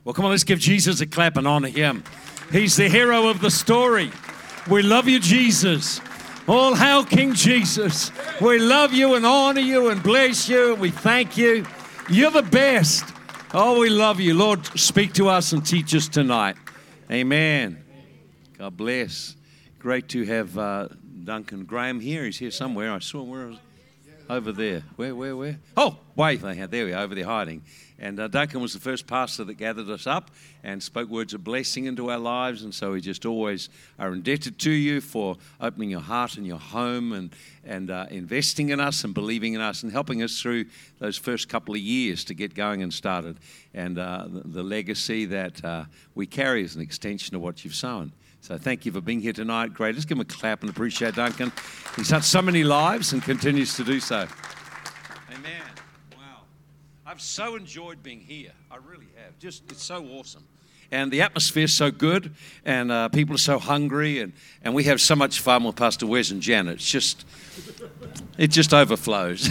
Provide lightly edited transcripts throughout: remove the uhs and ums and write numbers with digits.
Well, come on, let's give Jesus a clap and honor him. He's the hero of the story. We love you, Jesus. All hail King Jesus. We love you and honor you and bless you. We thank you. You're the best. Oh, we love you. Lord, speak to us and teach us tonight. Amen. God bless. Great to have Duncan Graham here. He's here somewhere. I saw him. Where was over there. Where? Oh, wait. There we are, over there hiding. And Duncan was the first pastor that gathered us up and spoke words of blessing into our lives. And so we just always are indebted to you for opening your heart and your home and investing in us and believing in us and helping us through those first couple of years to get going and started. And the legacy that we carry is an extension of what you've sown. So thank you for being here tonight. Great. Let's give him a clap and appreciate Duncan. He's touched so many lives and continues to do so. Amen. Wow. I've so enjoyed being here. I really have. It's so awesome. And the atmosphere's so good, and people are so hungry, and we have so much fun with Pastor Wes and Janet. It just overflows.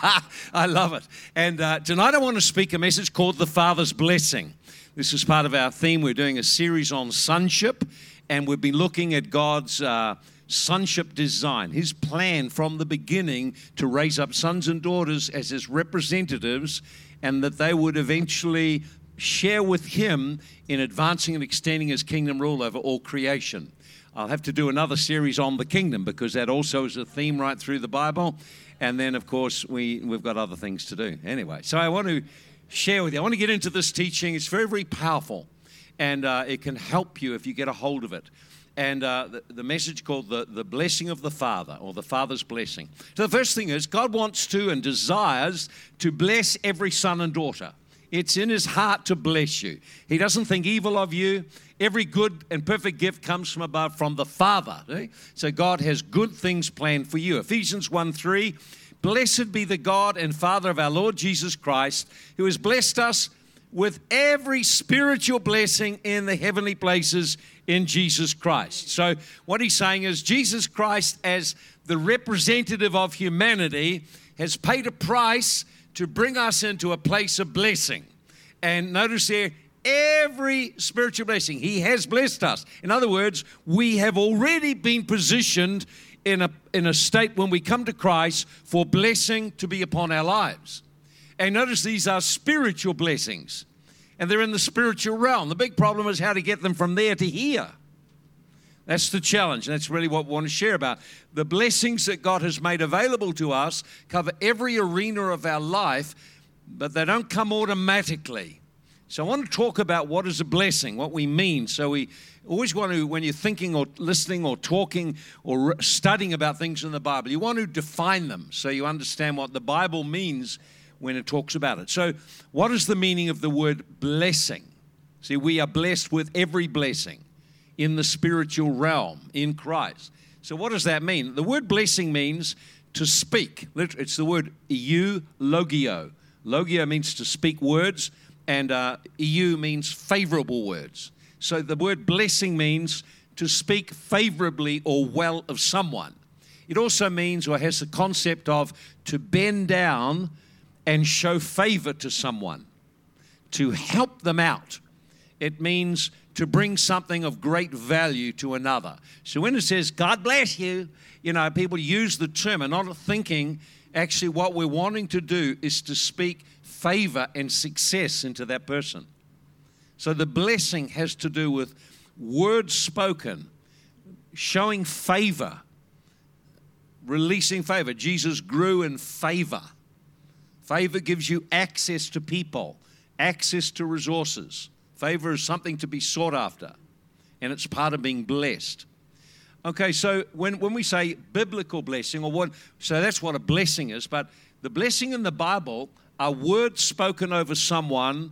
I love it. And tonight I want to speak a message called The Father's Blessing. This is part of our theme. We're doing a series on sonship, and we've been looking at God's sonship design, his plan from the beginning to raise up sons and daughters as his representatives, and that they would eventually share with him in advancing and extending his kingdom rule over all creation. I'll have to do another series on the kingdom because that also is a theme right through the Bible. And then, of course, we've got other things to do. Anyway, so I want to share with you. I want to get into this teaching. It's very, very powerful, and it can help you if you get a hold of it. And the message called the blessing of the Father, or the Father's blessing. So the first thing is God wants to and desires to bless every son and daughter. It's in his heart to bless you. He doesn't think evil of you. Every good and perfect gift comes from above, from the Father. Okay? So God has good things planned for you. Ephesians 1:3, blessed be the God and Father of our Lord Jesus Christ, who has blessed us with every spiritual blessing in the heavenly places in Jesus Christ. So what he's saying is Jesus Christ, as the representative of humanity, has paid a price to bring us into a place of blessing. And notice there, every spiritual blessing, he has blessed us. In other words, we have already been positioned in a state when we come to Christ for blessing to be upon our lives. And notice these are spiritual blessings, and they're in the spiritual realm. The big problem is how to get them from there to here. That's the challenge, and that's really what we want to share about. The blessings that God has made available to us cover every arena of our life, but they don't come automatically. So I want to talk about what is a blessing, what we mean. So we always want to, when you're thinking or listening or talking or studying about things in the Bible, you want to define them so you understand what the Bible means when it talks about it. So what is the meaning of the word blessing? See, we are blessed with every blessing in the spiritual realm in Christ. So what does that mean? The word blessing means to speak. It's the word eulogio. Logio means to speak words, and eu means favorable words. So the word blessing means to speak favorably or well of someone. It also means, or has the concept of, to bend down and show favor to someone, to help them out. It means to bring something of great value to another. So when it says, God bless you, people use the term and not thinking, actually what we're wanting to do is to speak favor and success into that person. So the blessing has to do with words spoken, showing favor, releasing favor. Jesus grew in favor. Favor gives you access to people, access to resources. Favor is something to be sought after, and it's part of being blessed. Okay, so when we say biblical blessing, so that's what a blessing is, but the blessing in the Bible are words spoken over someone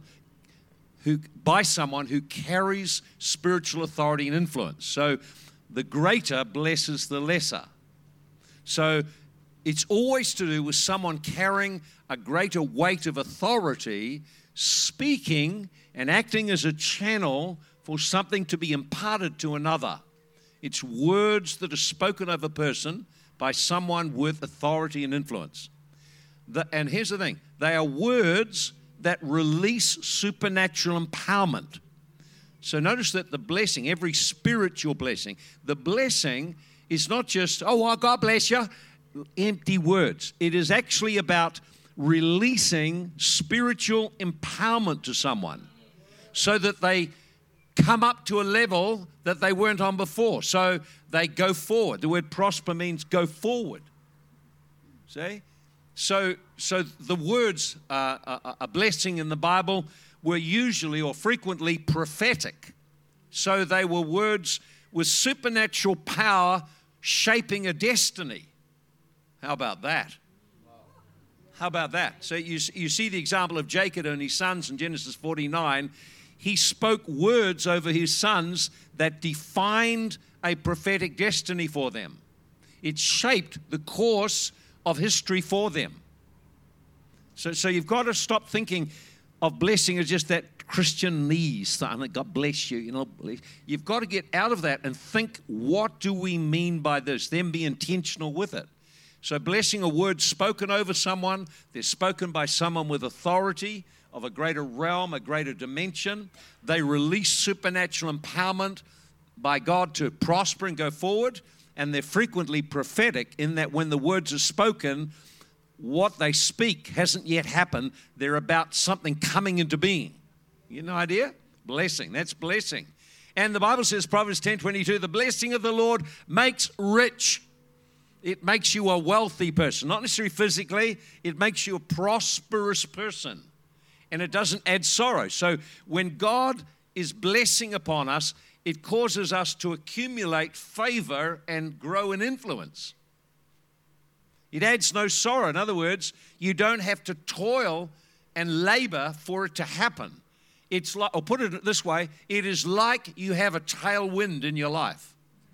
by someone who carries spiritual authority and influence. So the greater blesses the lesser. So it's always to do with someone carrying a greater weight of authority, speaking and acting as a channel for something to be imparted to another. It's words that are spoken of a person by someone with authority and influence. And here's the thing. They are words that release supernatural empowerment. So notice that the blessing, every spiritual blessing, the blessing is not just, oh, well, God bless you, empty words. It is actually about releasing spiritual empowerment to someone so that they come up to a level that they weren't on before. So they go forward. The word prosper means go forward. See? So the words a blessing in the Bible were usually or frequently prophetic. So they were words with supernatural power shaping a destiny. How about that? How about that? So you see the example of Jacob and his sons in Genesis 49. He spoke words over his sons that defined a prophetic destiny for them. It shaped the course of history for them. So you've got to stop thinking of blessing as just that Christianese thing. God bless you, You've got to get out of that and think, what do we mean by this? Then be intentional with it. So blessing a word spoken over someone, they're spoken by someone with authority of a greater realm, a greater dimension. They release supernatural empowerment by God to prosper and go forward. And they're frequently prophetic in that when the words are spoken, what they speak hasn't yet happened. They're about something coming into being. You know, idea? Blessing. That's blessing. And the Bible says, Proverbs 10:22, the blessing of the Lord makes rich. It makes you a wealthy person. Not necessarily physically. It makes you a prosperous person. And it doesn't add sorrow. So when God is blessing upon us, it causes us to accumulate favor and grow in influence. It adds no sorrow. In other words, you don't have to toil and labor for it to happen. It's like, or put it this way, it is like you have a tailwind in your life.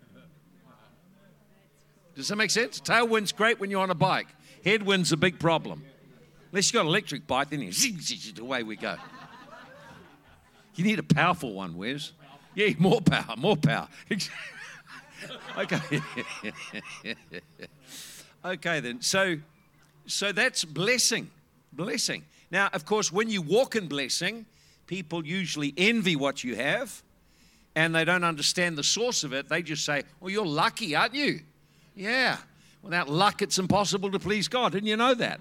Does that make sense? Tailwind's great when you're on a bike. Headwind's a big problem. Unless you've got an electric bike, then away we go. You need a powerful one, Wes. Yeah, more power. Okay. Okay then. So that's blessing. Now, of course, when you walk in blessing, people usually envy what you have, and they don't understand the source of it. They just say, well, you're lucky, aren't you? Yeah. Without luck, it's impossible to please God. Didn't you know that?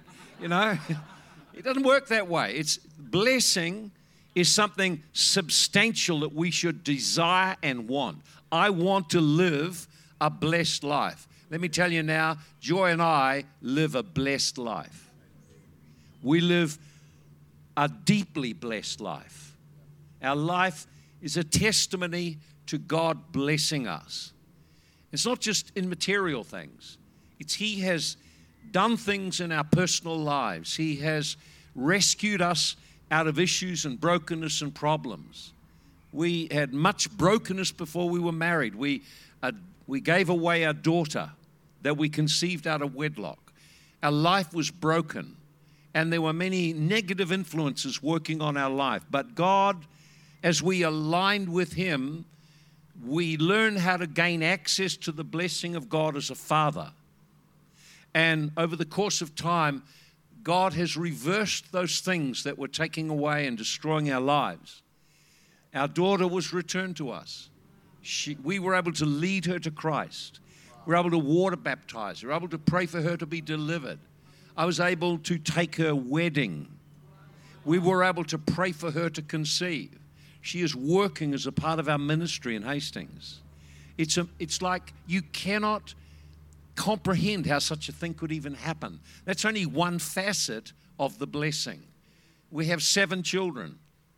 It doesn't work that way. It's blessing is something substantial that we should desire and want. I want to live a blessed life. Let me tell you now, Joy and I live a blessed life. We live a deeply blessed life. Our life is a testimony to God blessing us. It's not just in material things. It's He has done things in our personal lives. He has rescued us out of issues and brokenness and problems. We had much brokenness before we were married. We gave away our daughter that we conceived out of wedlock. Our life was broken, and there were many negative influences working on our life. But God, as we aligned with Him, we learned how to gain access to the blessing of God as a father. And over the course of time, God has reversed those things that were taking away and destroying our lives. Our daughter was returned to us. We were able to lead her to Christ. We were able to water baptize her. We were able to pray for her to be delivered. I was able to take her wedding. We were able to pray for her to conceive. She is working as a part of our ministry in Hastings. It's like you cannot comprehend how such a thing could even happen. That's only one facet of the blessing. We have 7 children,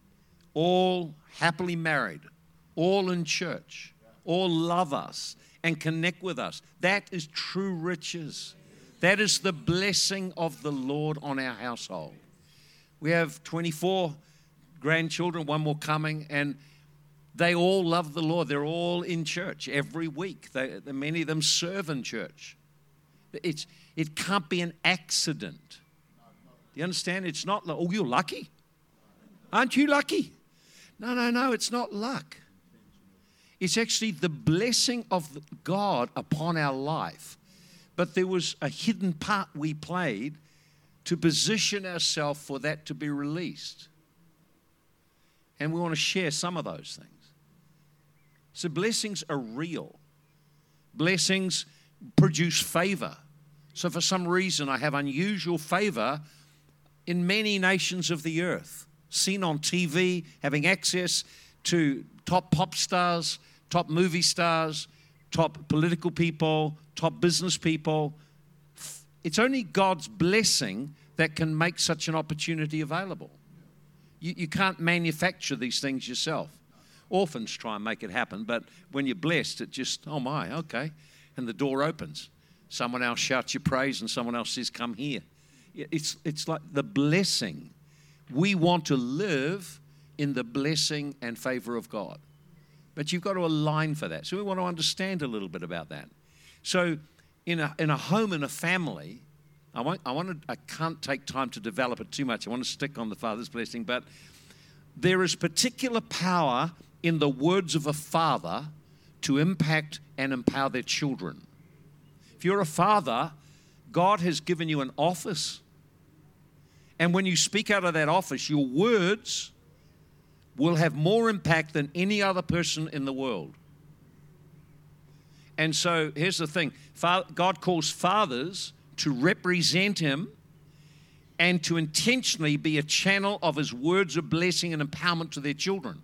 all happily married, all in church, all love us and connect with us. That is true riches. That is the blessing of the Lord on our household. We have 24 grandchildren, one more coming, and they all love the Lord. They're all in church every week. Many of them serve in church. It can't be an accident. Do you understand? It's not, oh, you're lucky. Aren't you lucky? No, it's not luck. It's actually the blessing of God upon our life. But there was a hidden part we played to position ourselves for that to be released. And we want to share some of those things. So blessings are real. Blessings produce favor. So for some reason, I have unusual favor in many nations of the earth, seen on TV, having access to top pop stars, top movie stars, top political people, top business people. It's only God's blessing that can make such an opportunity available. You can't manufacture these things yourself. Orphans try and make it happen, but when you're blessed, it just, oh my, okay. And the door opens. Someone else shouts your praise and someone else says, come here. It's like the blessing. We want to live in the blessing and favor of God. But you've got to align for that. So we want to understand a little bit about that. So in a home and a family, I can't take time to develop it too much. I want to stick on the Father's blessing, but there is particular power in the words of a father to impact and empower their children. If you're a father, God has given you an office. And when you speak out of that office, your words will have more impact than any other person in the world. And so here's the thing. God calls fathers to represent Him and to intentionally be a channel of His words of blessing and empowerment to their children.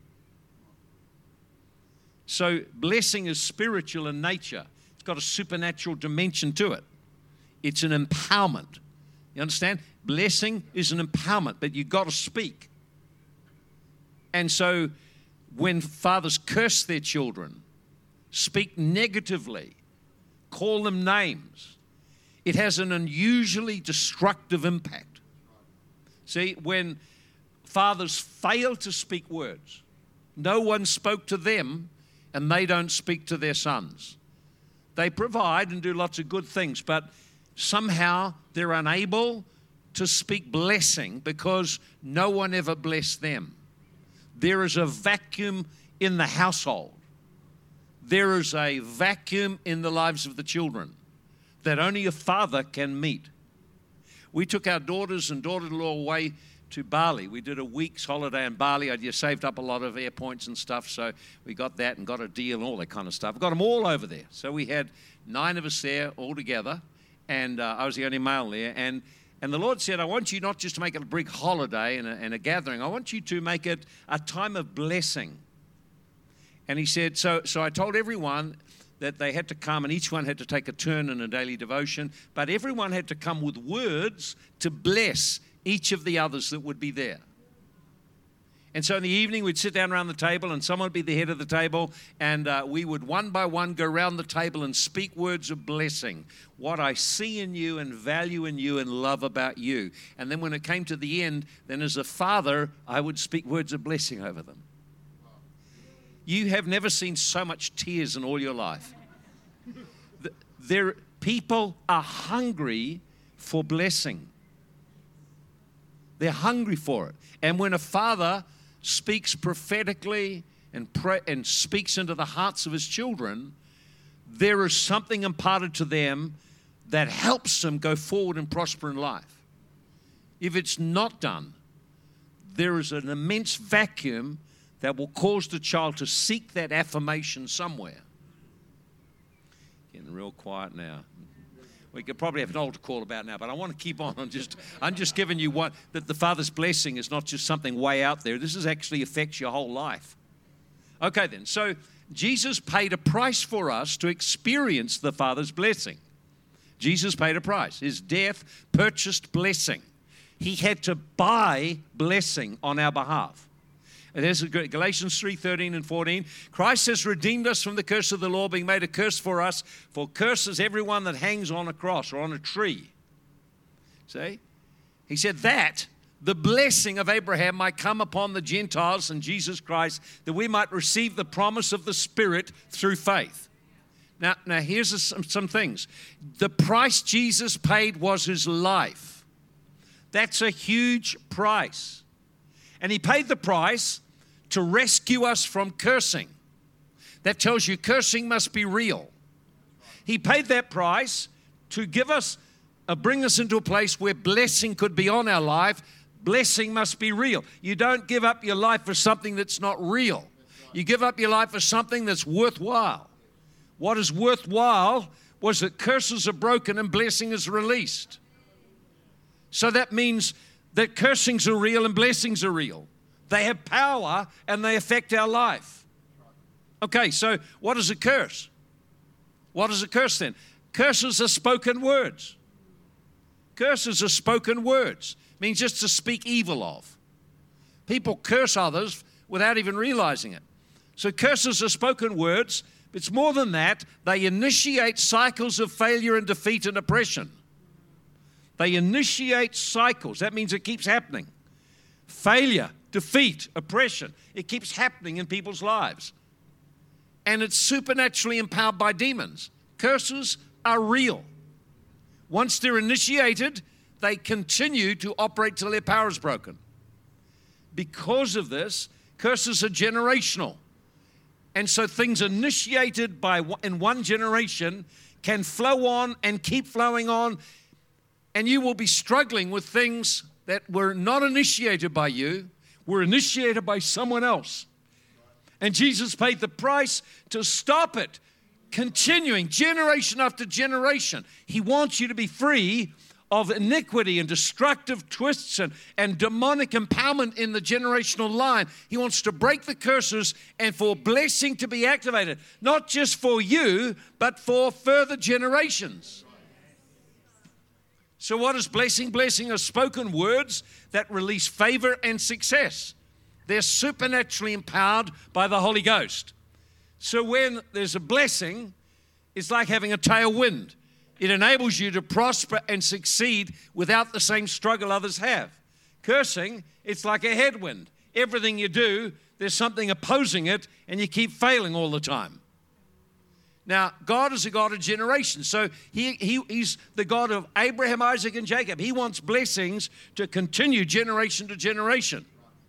So blessing is spiritual in nature. It's got a supernatural dimension to it. It's an empowerment. You understand? Blessing is an empowerment, but you've got to speak. And so when fathers curse their children, speak negatively, call them names, it has an unusually destructive impact. See, when fathers fail to speak words, no one spoke to them, and they don't speak to their sons. They provide and do lots of good things, but somehow they're unable to speak blessing because no one ever blessed them. There is a vacuum in the household. There is a vacuum in the lives of the children that only a father can meet. We took our daughters and daughter-in-law away to Bali. We did a week's holiday in Bali. I just saved up a lot of air points and stuff, so we got that and got a deal and all that kind of stuff. Got them all over there. So we had 9 of us there all together, and I was the only male there. And the Lord said, I want you not just to make it a big holiday and a gathering. I want you to make it a time of blessing. And He said, so I told everyone that they had to come, and each one had to take a turn in a daily devotion, but everyone had to come with words to bless each of the others that would be there. And so in the evening, we'd sit down around the table, and someone would be the head of the table, and we would one by one go around the table and speak words of blessing, what I see in you and value in you and love about you. And then when it came to the end, then as a father, I would speak words of blessing over them. You have never seen so much tears in all your life. People are hungry for blessing. They're hungry for it. And when a father speaks prophetically and speaks into the hearts of his children, there is something imparted to them that helps them go forward and prosper in life. If it's not done, there is an immense vacuum that will cause the child to seek that affirmation somewhere. Getting real quiet now. We could probably have an altar call about now, but I want to keep on. I'm just giving you one, that the Father's blessing is not just something way out there. This actually affects your whole life. Okay then, so Jesus paid a price for us to experience the Father's blessing. Jesus paid a price. His death purchased blessing. He had to buy blessing on our behalf. And there's Galatians 3:13 and 14. Christ has redeemed us from the curse of the law, being made a curse for us. For curse is everyone that hangs on a cross or on a tree. See? He said that the blessing of Abraham might come upon the Gentiles and Jesus Christ, that we might receive the promise of the Spirit through faith. Now here's some things. The price Jesus paid was His life. That's a huge price. And He paid the price to rescue us from cursing. That tells you cursing must be real. He paid that price to give us bring us into a place where blessing could be on our life. Blessing must be real. You don't give up your life for something that's not real. You give up your life for something that's worthwhile. What is worthwhile was that curses are broken and blessing is released. So that means that cursings are real and blessings are real. They have power and they affect our life. Okay, so what is a curse? What is a curse then? Curses are spoken words. Curses are spoken words. It means just to speak evil of. People curse others without even realizing it. So curses are spoken words. It's more than that. They initiate cycles of failure and defeat and oppression. They initiate cycles. That means it keeps happening. Failure, defeat, oppression. It keeps happening in people's lives. And it's supernaturally empowered by demons. Curses are real. Once they're initiated, they continue to operate till their power is broken. Because of this, curses are generational. And so things initiated in one generation can flow on and keep flowing on. And you will be struggling with things that were not initiated by you, were initiated by someone else. And Jesus paid the price to stop it, continuing generation after generation. He wants you to be free of iniquity and destructive twists and demonic empowerment in the generational line. He wants to break the curses and for blessing to be activated, not just for you, but for further generations. So what is blessing? Blessing are spoken words that release favor and success. They're supernaturally empowered by the Holy Ghost. So when there's a blessing, it's like having a tailwind. It enables you to prosper and succeed without the same struggle others have. Cursing, it's like a headwind. Everything you do, there's something opposing it, and you keep failing all the time. Now, God is a God of generations. So He's the God of Abraham, Isaac, and Jacob. He wants blessings to continue generation to generation.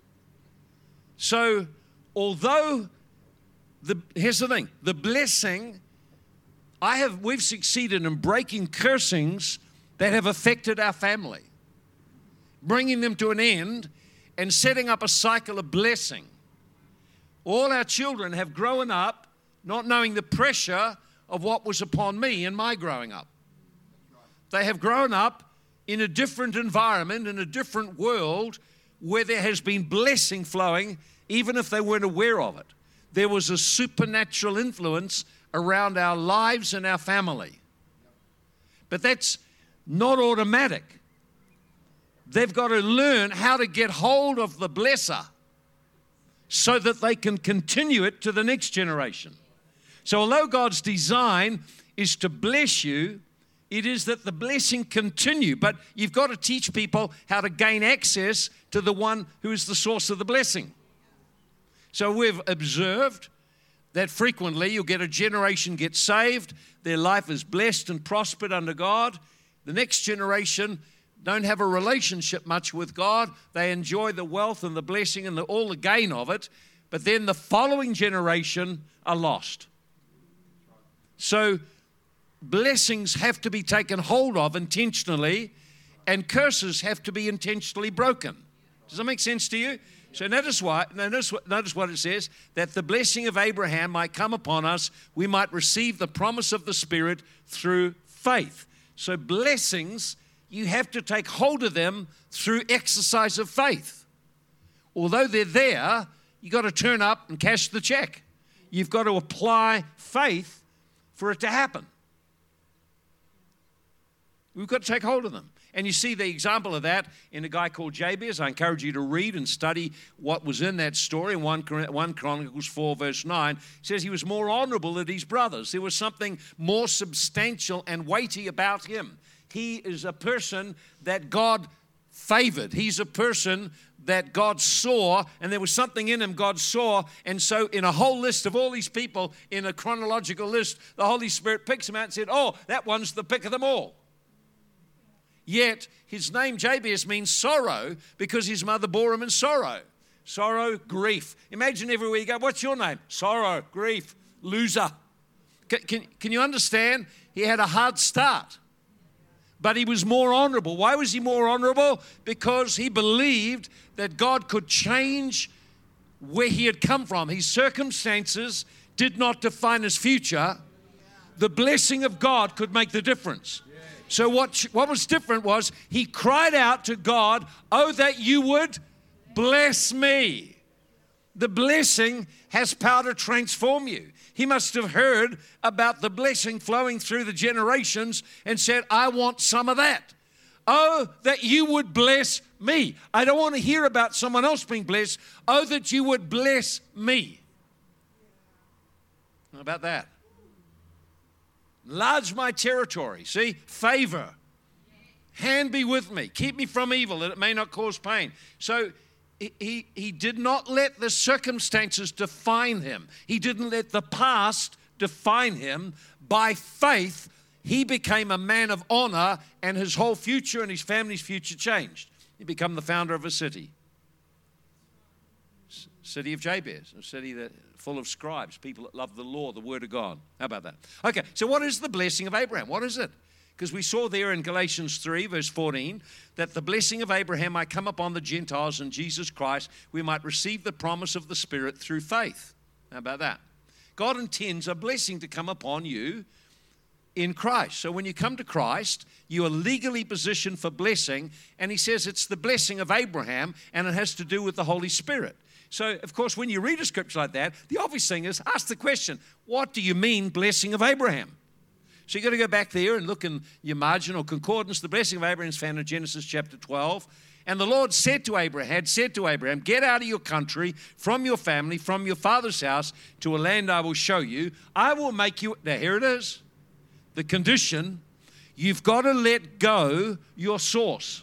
So, although, here's the thing, the blessing, we've succeeded in breaking cursings that have affected our family, bringing them to an end and setting up a cycle of blessing. All our children have grown up not knowing the pressure of what was upon me in my growing up. They have grown up in a different environment, in a different world, where there has been blessing flowing, even if they weren't aware of it. There was a supernatural influence around our lives and our family. But that's not automatic. They've got to learn how to get hold of the blesser so that they can continue it to the next generation. So although God's design is to bless you, it is that the blessing continue. But you've got to teach people how to gain access to the one who is the source of the blessing. So we've observed that frequently you'll get a generation get saved, their life is blessed and prospered under God. The next generation don't have a relationship much with God. They enjoy the wealth and the blessing and all the gain of it, but then the following generation are lost. So blessings have to be taken hold of intentionally, and curses have to be intentionally broken. Does that make sense to you? So notice what it says, that the blessing of Abraham might come upon us, we might receive the promise of the Spirit through faith. So blessings, you have to take hold of them through exercise of faith. Although they're there, you've got to turn up and cash the check. You've got to apply faith for it to happen. We've got to take hold of them. And you see the example of that in a guy called Jabez. I encourage you to read and study what was in that story. In 1 Chronicles 4, verse 9, it says he was more honorable than his brothers. There was something more substantial and weighty about him. He is a person that God favored. He's a person that God saw, and there was something in him God saw. And so in a whole list of all these people, in a chronological list, the Holy Spirit picks him out and said, oh, that one's the pick of them all. Yet his name Jabez means sorrow because his mother bore him in sorrow. Sorrow, grief. Imagine everywhere you go, what's your name? Sorrow, grief, loser. Can you understand? He had a hard start. but he was more honorable. Why was he more honorable? Because he believed that God could change where he had come from. His circumstances did not define his future. The blessing of God could make the difference. So what was different was he cried out to God, "Oh, that you would bless me." The blessing has power to transform you. He must have heard about the blessing flowing through the generations and said, "I want some of that. Oh, that you would bless me. I don't want to hear about someone else being blessed. Oh, that you would bless me." How about that? Enlarge my territory. See, favor. Hand be with me. Keep me from evil, that it may not cause pain. So he did not let the circumstances define him. He didn't let the past define him. By faith, he became a man of honor, and his whole future and his family's future changed. He became the founder of a city. City of Jabez, a city that full of scribes, people that love the law, the word of God. How about that? Okay, so what is the blessing of Abraham? What is it? Because we saw there in Galatians 3, verse 14, that the blessing of Abraham might come upon the Gentiles in Jesus Christ. We might receive the promise of the Spirit through faith. How about that? God intends a blessing to come upon you in Christ. So when you come to Christ, you are legally positioned for blessing, and he says it's the blessing of Abraham, and it has to do with the Holy Spirit. So, of course, when you read a scripture like that, the obvious thing is ask the question, what do you mean blessing of Abraham? So you've got to go back there and look in your margin or concordance. The blessing of Abraham is found in Genesis chapter 12. And the Lord said to Abraham, "Get out of your country, from your family, from your father's house, to a land I will show you. I will make you," now here it is, the condition, you've got to let go your source.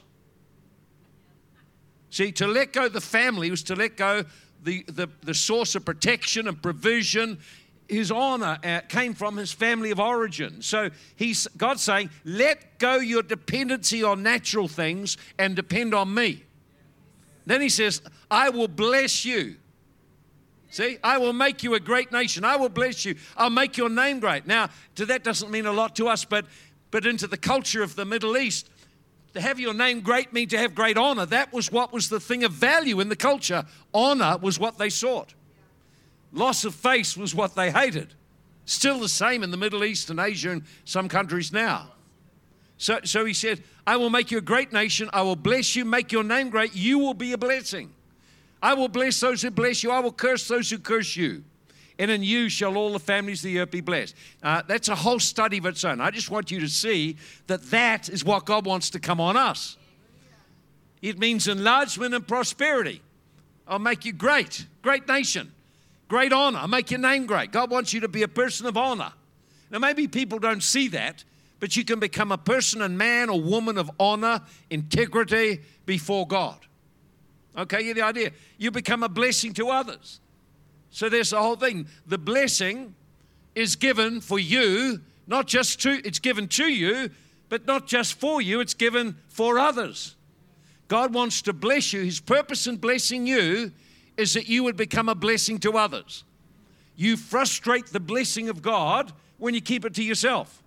See, to let go the family was to let go the source of protection and provision. His honor came from his family of origin. So God's saying, let go your dependency on natural things and depend on me. Then he says, I will bless you. See, I will make you a great nation. I will bless you. I'll make your name great. Now, that doesn't mean a lot to us, but into the culture of the Middle East, to have your name great means to have great honor. That was what was the thing of value in the culture. Honor was what they sought. Loss of face was what they hated. Still the same in the Middle East and Asia and some countries now. So he said, I will make you a great nation. I will bless you, make your name great. You will be a blessing. I will bless those who bless you. I will curse those who curse you. And in you shall all the families of the earth be blessed. That's a whole study of its own. I just want you to see that is what God wants to come on us. It means enlargement and prosperity. I'll make you great nation, great honor. I'll make your name great. God wants you to be a person of honor. Now, maybe people don't see that, but you can become a person and man or woman of honor, integrity before God. Okay, you get the idea? You become a blessing to others. So there's the whole thing. The blessing is given for you, it's given to you, but not just for you, it's given for others. God wants to bless you. His purpose in blessing you is that you would become a blessing to others. You frustrate the blessing of God when you keep it to yourself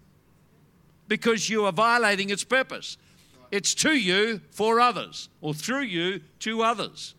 because you are violating its purpose. It's to you for others, or through you to others.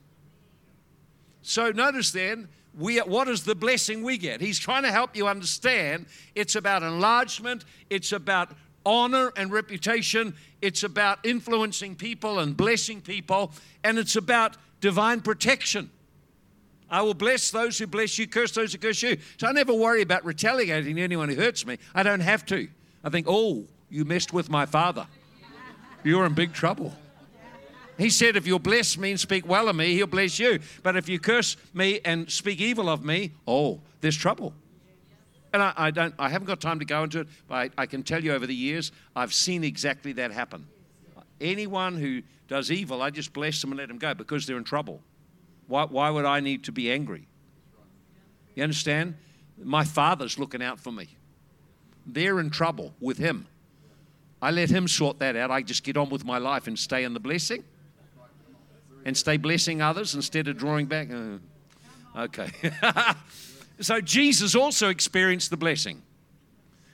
So notice then, what is the blessing we get? He's trying to help you understand it's about enlargement, it's about honor and reputation, it's about influencing people and blessing people, and it's about divine protection. I will bless those who bless you, curse those who curse you. So I never worry about retaliating to anyone who hurts me. I don't have to. I think, oh, you messed with my father. You're in big trouble. He said, if you'll bless me and speak well of me, he'll bless you. But if you curse me and speak evil of me, oh, there's trouble. And I haven't got time to go into it, but I can tell you over the years, I've seen exactly that happen. Anyone who does evil, I just bless them and let them go because they're in trouble. Why would I need to be angry? You understand? My father's looking out for me. They're in trouble with him. I let him sort that out. I just get on with my life and stay in the blessing and stay blessing others instead of drawing back. Okay. So Jesus also experienced the blessing.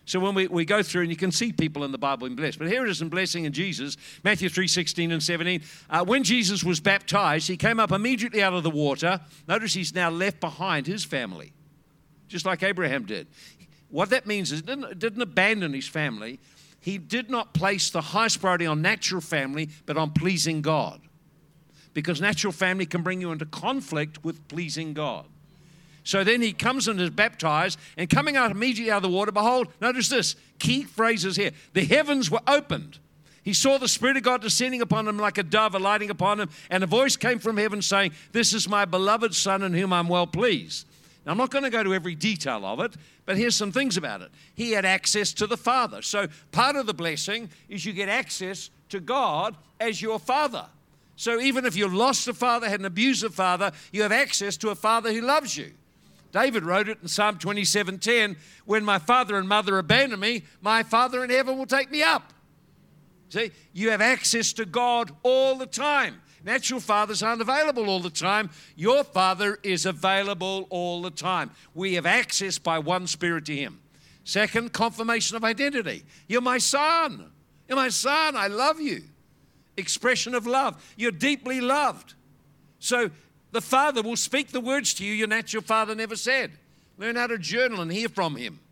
So when we go through, and you can see people in the Bible being blessed. But here it is in blessing in Jesus, Matthew 3:16 and 17. When Jesus was baptized, he came up immediately out of the water. Notice he's now left behind his family, just like Abraham did. What that means is he didn't abandon his family. He did not place the highest priority on natural family, but on pleasing God. Because natural family can bring you into conflict with pleasing God. So then he comes and is baptized, and coming out immediately out of the water, behold, notice this, key phrases here. The heavens were opened. He saw the Spirit of God descending upon him like a dove, alighting upon him, and a voice came from heaven saying, "This is my beloved Son in whom I'm well pleased." Now, I'm not going to go to every detail of it, but here's some things about it. He had access to the Father. So part of the blessing is you get access to God as your Father. So even if you lost a father, had an abusive father, you have access to a Father who loves you. David wrote it in Psalm 27:10, when my father and mother abandon me, my Father in heaven will take me up. See, you have access to God all the time. Natural fathers aren't available all the time. Your Father is available all the time. We have access by one Spirit to Him. Second, confirmation of identity. You're my son. You're my son. I love you. Expression of love. You're deeply loved. So the Father will speak the words to you your natural father never said. Learn how to journal and hear from Him.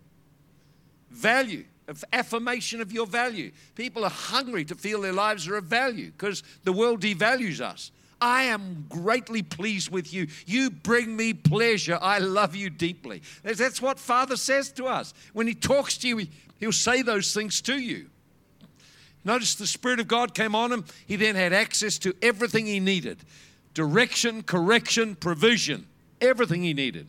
Value, affirmation of your value. People are hungry to feel their lives are of value because the world devalues us. I am greatly pleased with you. You bring me pleasure. I love you deeply. That's what Father says to us. When He talks to you, He'll say those things to you. Notice the Spirit of God came on him. He then had access to everything he needed. Direction, correction, provision, everything he needed.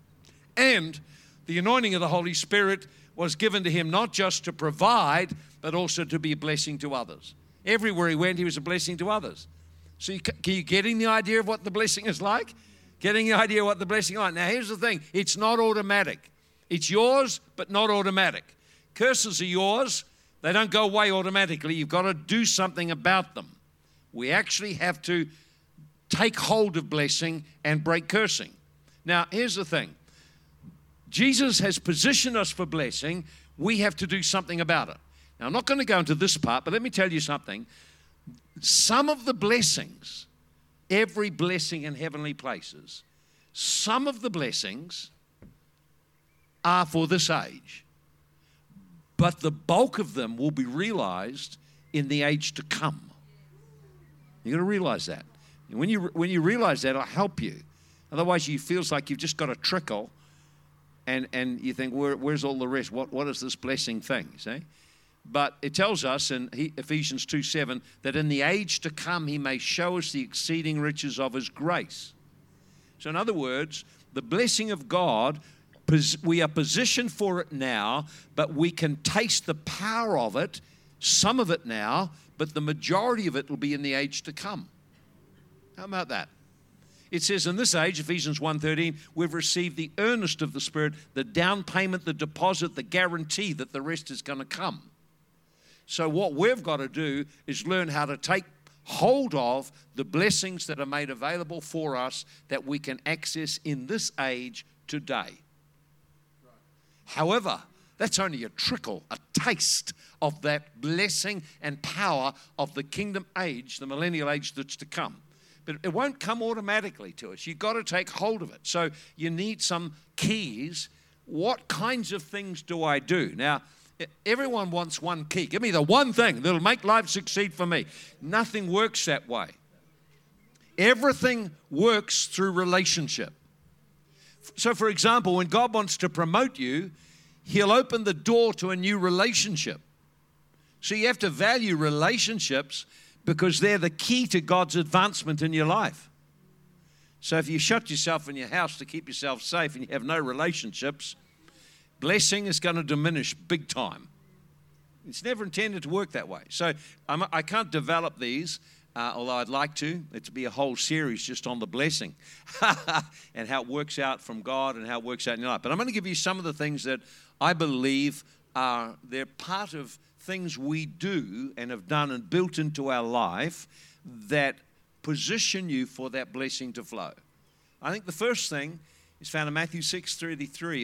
And the anointing of the Holy Spirit was given to him not just to provide, but also to be a blessing to others. Everywhere he went, he was a blessing to others. So are you getting the idea of what the blessing is like? Getting the idea of what the blessing is like? Now, here's the thing. It's not automatic. It's yours, but not automatic. Curses are yours. They don't go away automatically. You've got to do something about them. We actually have to take hold of blessing and break cursing. Now, here's the thing. Jesus has positioned us for blessing. We have to do something about it. Now, I'm not going to go into this part, but let me tell you something. Some of the blessings, every blessing in heavenly places, some of the blessings are for this age, but the bulk of them will be realized in the age to come. You've got to realize that. And when you realize that, it'll help you. Otherwise, it feels like you've just got a trickle, and you think, where's all the rest? What is this blessing thing? See? But it tells us in Ephesians 2:7 that in the age to come, He may show us the exceeding riches of His grace. So in other words, the blessing of God, we are positioned for it now, but we can taste the power of it, some of it now, but the majority of it will be in the age to come. How about that? It says in this age, Ephesians 1:13, we've received the earnest of the Spirit, the down payment, the deposit, the guarantee that the rest is going to come. So what we've got to do is learn how to take hold of the blessings that are made available for us that we can access in this age today. However, that's only a trickle, a taste of that blessing and power of the kingdom age, the millennial age that's to come. But it won't come automatically to us. You've got to take hold of it. So you need some keys. What kinds of things do I do? Now, everyone wants one key. Give me the one thing that'll make life succeed for me. Nothing works that way. Everything works through relationship. So, for example, when God wants to promote you, He'll open the door to a new relationship. So you have to value relationships because they're the key to God's advancement in your life. So if you shut yourself in your house to keep yourself safe and you have no relationships, blessing is going to diminish big time. It's never intended to work that way. So I can't develop these, although I'd like to. It'd be a whole series just on the blessing and how it works out from God and how it works out in your life. But I'm going to give you some of the things that I believe they're part of things we do and have done and built into our life that position you for that blessing to flow. I think the first thing is found in Matthew 6:33.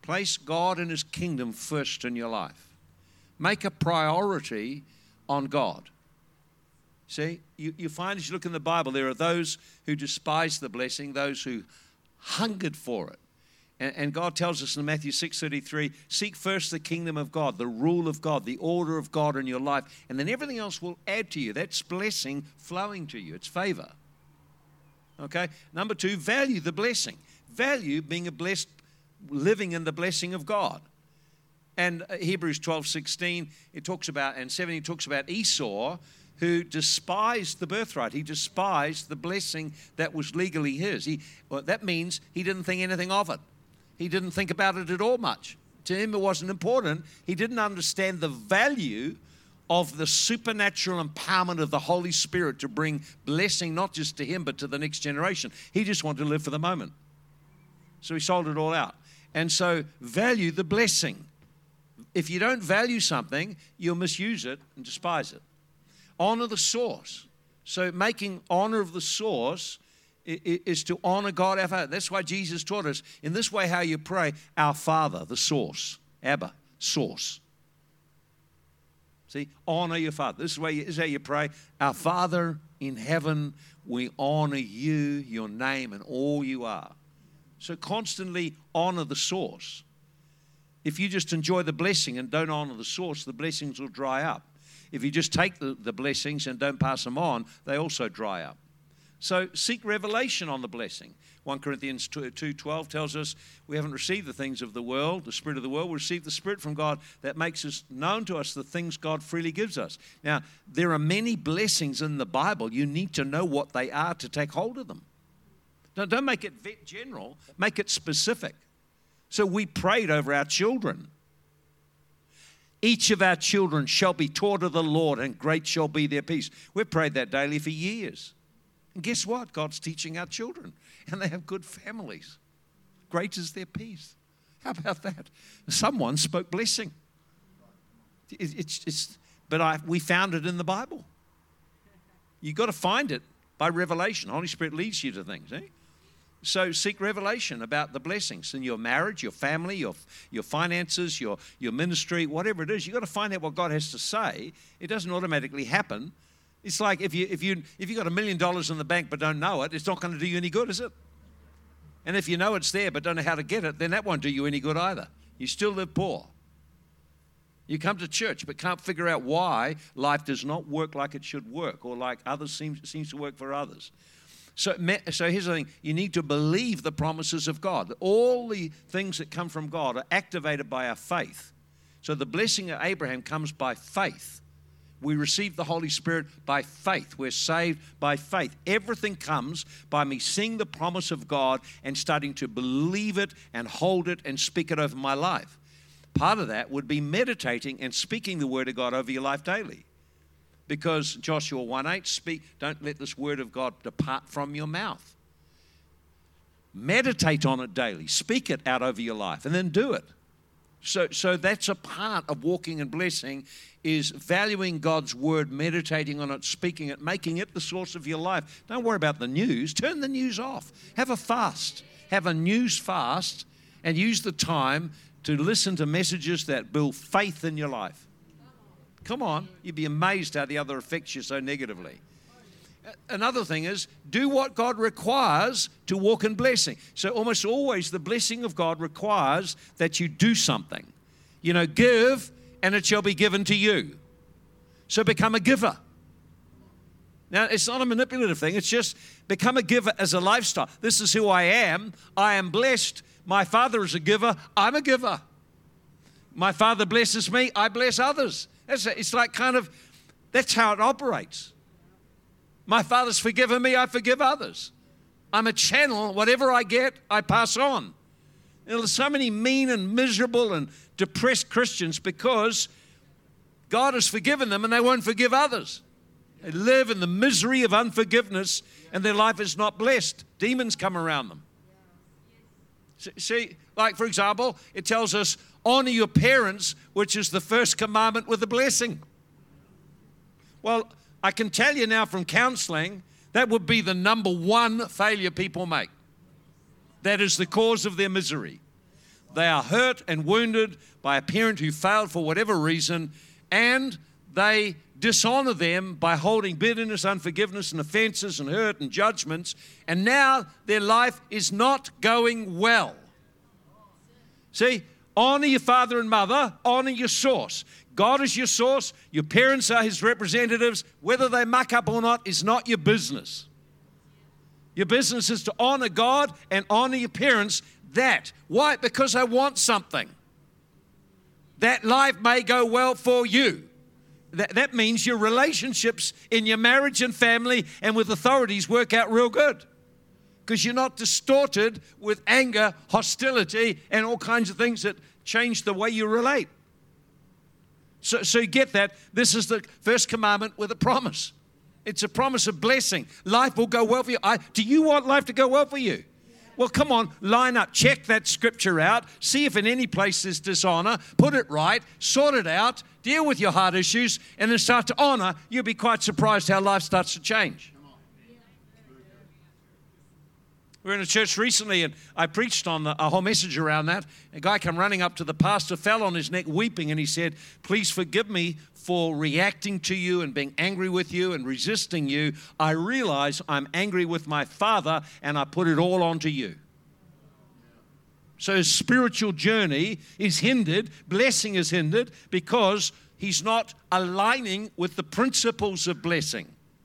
Place God and his kingdom first in your life. Make a priority on God. See, you find as you look in the Bible, there are those who despise the blessing, those who hungered for it. And God tells us in Matthew 6:33, seek first the kingdom of God, the rule of God, the order of God in your life, and then everything else will add to you. That's blessing flowing to you. It's favor. Okay? Number 2, value the blessing. Value being a blessed, living in the blessing of God. And Hebrews 12:16, it talks about, and 17 talks about Esau, who despised the birthright. He despised the blessing that was legally his. That means he didn't think anything of it. He didn't think about it at all much. To him, it wasn't important. He didn't understand the value of the supernatural empowerment of the Holy Spirit to bring blessing not just to him, but to the next generation. He just wanted to live for the moment. So he sold it all out. And so value the blessing. If you don't value something, you'll misuse it and despise it. Honor the source. So making honor of the source is to honor God our Father. That's why Jesus taught us, in this way how you pray, our Father, the source. Abba, source. See, honor your Father. This is how you pray. Our Father in heaven, we honor you, your name, and all you are. So constantly honor the source. If you just enjoy the blessing and don't honor the source, the blessings will dry up. If you just take the blessings and don't pass them on, they also dry up. So seek revelation on the blessing. 1 Corinthians 2:12 tells us we haven't received the things of the world, the spirit of the world. We receive the Spirit from God that makes us known to us the things God freely gives us. Now, there are many blessings in the Bible. You need to know what they are to take hold of them. Don't make it general. Make it specific. So we prayed over our children. Each of our children shall be taught of the Lord, and great shall be their peace. We've prayed that daily for years. And guess what? God's teaching our children, and they have good families. Great is their peace. How about that? Someone spoke blessing. We found it in the Bible. You've got to find it by revelation. Holy Spirit leads you to things, eh? So seek revelation about the blessings in your marriage, your family, your finances, your ministry, whatever it is. You've got to find out what God has to say. It doesn't automatically happen. It's like if you got $1 million in the bank but don't know it, it's not going to do you any good, is it? And if you know it's there but don't know how to get it, then that won't do you any good either. You still live poor. You come to church but can't figure out why life does not work like it should work, or like others seems to work for others. So here's the thing. You need to believe the promises of God. All the things that come from God are activated by our faith. So the blessing of Abraham comes by faith. We receive the Holy Spirit by faith. We're saved by faith. Everything comes by me seeing the promise of God and starting to believe it and hold it and speak it over my life. Part of that would be meditating and speaking the word of God over your life daily. Because Joshua 1:8, don't let this word of God depart from your mouth. Meditate on it daily. Speak it out over your life and then do it. So that's a part of walking in blessing, is valuing God's word, meditating on it, speaking it, making it the source of your life. Don't worry about the news. Turn the news off. Have a fast. Have a news fast and use the time to listen to messages that build faith in your life. Come on, you'd be amazed how the other affects you so negatively. Another thing is, do what God requires to walk in blessing. So almost always the blessing of God requires that you do something. Give and it shall be given to you. So become a giver. Now, it's not a manipulative thing. It's just become a giver as a lifestyle. This is who I am. I am blessed. My Father is a giver. I'm a giver. My Father blesses me. I bless others. It's like that's how it operates. My Father's forgiven me, I forgive others. I'm a channel. Whatever I get, I pass on. There's so many mean and miserable and depressed Christians because God has forgiven them and they won't forgive others. They live in the misery of unforgiveness and their life is not blessed. Demons come around them. See, like for example, it tells us, honor your parents, which is the first commandment with a blessing. Well, I can tell you now from counseling, that would be the number one failure people make. That is the cause of their misery. They are hurt and wounded by a parent who failed for whatever reason, and they dishonor them by holding bitterness, unforgiveness, and offenses, and hurt and judgments, and now their life is not going well. See, honor your father and mother, honor your source. God is your source, your parents are his representatives. Whether they muck up or not is not your business. Your business is to honor God and honor your parents. Why? Because I want something. That life may go well for you. That means your relationships in your marriage and family and with authorities work out real good. Because you're not distorted with anger, hostility, and all kinds of things that change the way you relate. So you get that. This is the first commandment with a promise. It's a promise of blessing. Life will go well for you. Do you want life to go well for you? Well, come on, line up, check that scripture out, see if in any place there's dishonor, put it right, sort it out, deal with your heart issues, and then start to honor. You'll be quite surprised how life starts to change. We were in a church recently, and I preached on a whole message around that. A guy came running up to the pastor, fell on his neck weeping, and he said, "Please forgive me for reacting to you and being angry with you and resisting you. I realize I'm angry with my Father, and I put it all onto you." So his spiritual journey is hindered, blessing is hindered, because he's not aligning with the principles of blessing.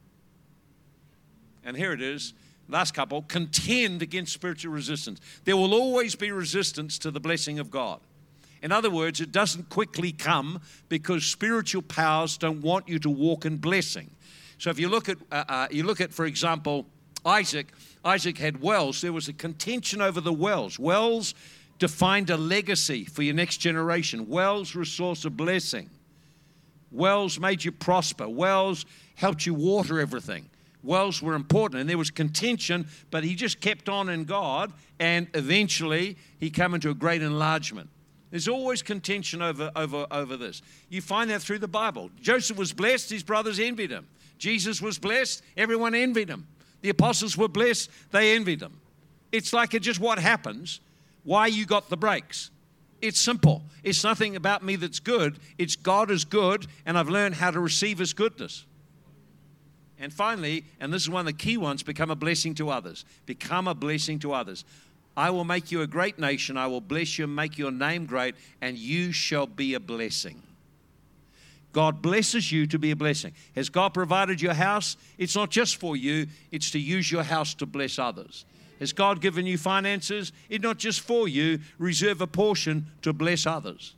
And here it is. Last couple, contend against spiritual resistance. There will always be resistance to the blessing of God. In other words, it doesn't quickly come because spiritual powers don't want you to walk in blessing. So if you look at, for example, Isaac had wells. There was a contention over the wells. Wells defined a legacy for your next generation. Wells were a source of blessing. Wells made you prosper. Wells helped you water everything. Wells were important, and there was contention, but he just kept on in God, and eventually he came into a great enlargement. There's always contention over this. You find that through the Bible. Joseph was blessed, his brothers envied him. Jesus was blessed, everyone envied him. The apostles were blessed, they envied him. It's like it's just what happens, why you got the breaks. It's simple. It's nothing about me that's good. It's God is good, and I've learned how to receive his goodness. And finally, and this is one of the key ones, become a blessing to others. Become a blessing to others. I will make you a great nation. I will bless you and make your name great, and you shall be a blessing. God blesses you to be a blessing. Has God provided your house? It's not just for you. It's to use your house to bless others. Has God given you finances? It's not just for you. Reserve a portion to bless others.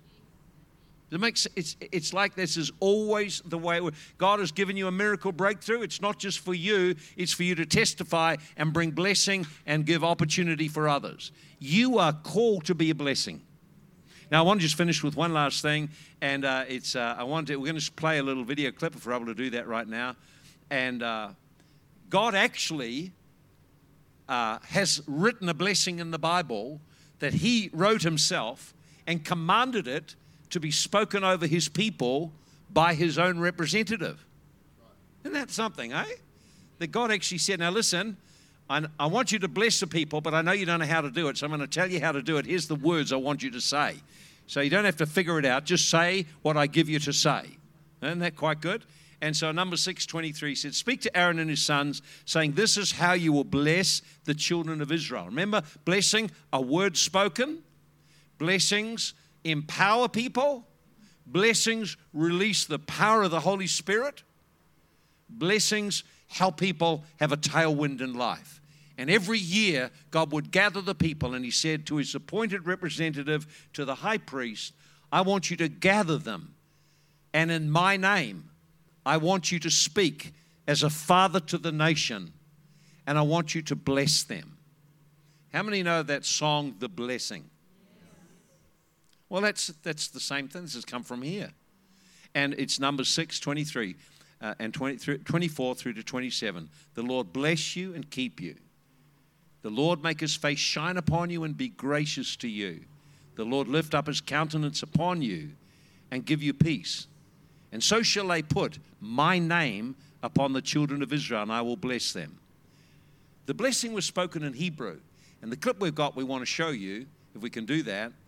It's like this is always the way God has given you a miracle breakthrough. It's not just for you. It's for you to testify and bring blessing and give opportunity for others. You are called to be a blessing. Now, I want to just finish with one last thing, and we're going to play a little video clip if we're able to do that right now. And God actually has written a blessing in the Bible that he wrote himself and commanded it to be spoken over his people by his own representative. Isn't that something, eh? That God actually said, now listen, I want you to bless the people, but I know you don't know how to do it, so I'm going to tell you how to do it. Here's the words I want you to say. So you don't have to figure it out. Just say what I give you to say. Isn't that quite good? And so Numbers 6:23 said, "Speak to Aaron and his sons, saying, this is how you will bless the children of Israel." Remember, blessing, a word spoken. Blessings empower people. Blessings release the power of the Holy Spirit. Blessings help people have a tailwind in life. And every year, God would gather the people, and he said to his appointed representative, to the high priest, I want you to gather them, and in my name, I want you to speak as a father to the nation, and I want you to bless them. How many know that song, The Blessing? Well, that's the same thing. This has come from here. And it's Numbers 6:23 and 24 through to 27. The Lord bless you and keep you. The Lord make his face shine upon you and be gracious to you. The Lord lift up his countenance upon you and give you peace. And so shall they put my name upon the children of Israel, and I will bless them. The blessing was spoken in Hebrew. And the clip we've got, we want to show you, if we can do that,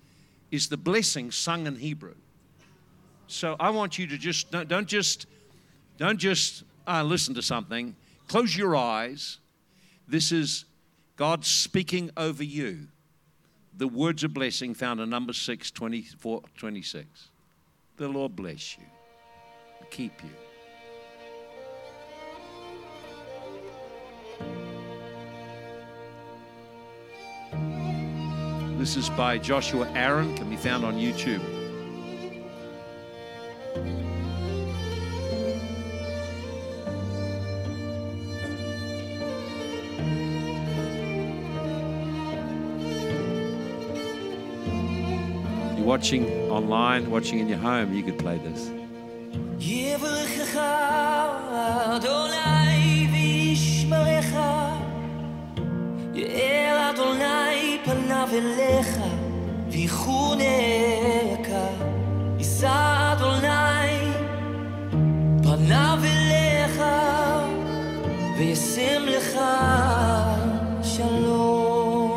is the blessing sung in Hebrew. So I want you to just, don't just listen to something. Close your eyes. This is God speaking over you. The words of blessing found in Numbers 6, 24, 26. The Lord bless you, keep you. This is by Joshua Aaron, can be found on YouTube. If you're watching online, watching in your home, you could play this. יאר אדוני פניו אליך ויחונך יישא אדוני פניו אליך וישם לך שלום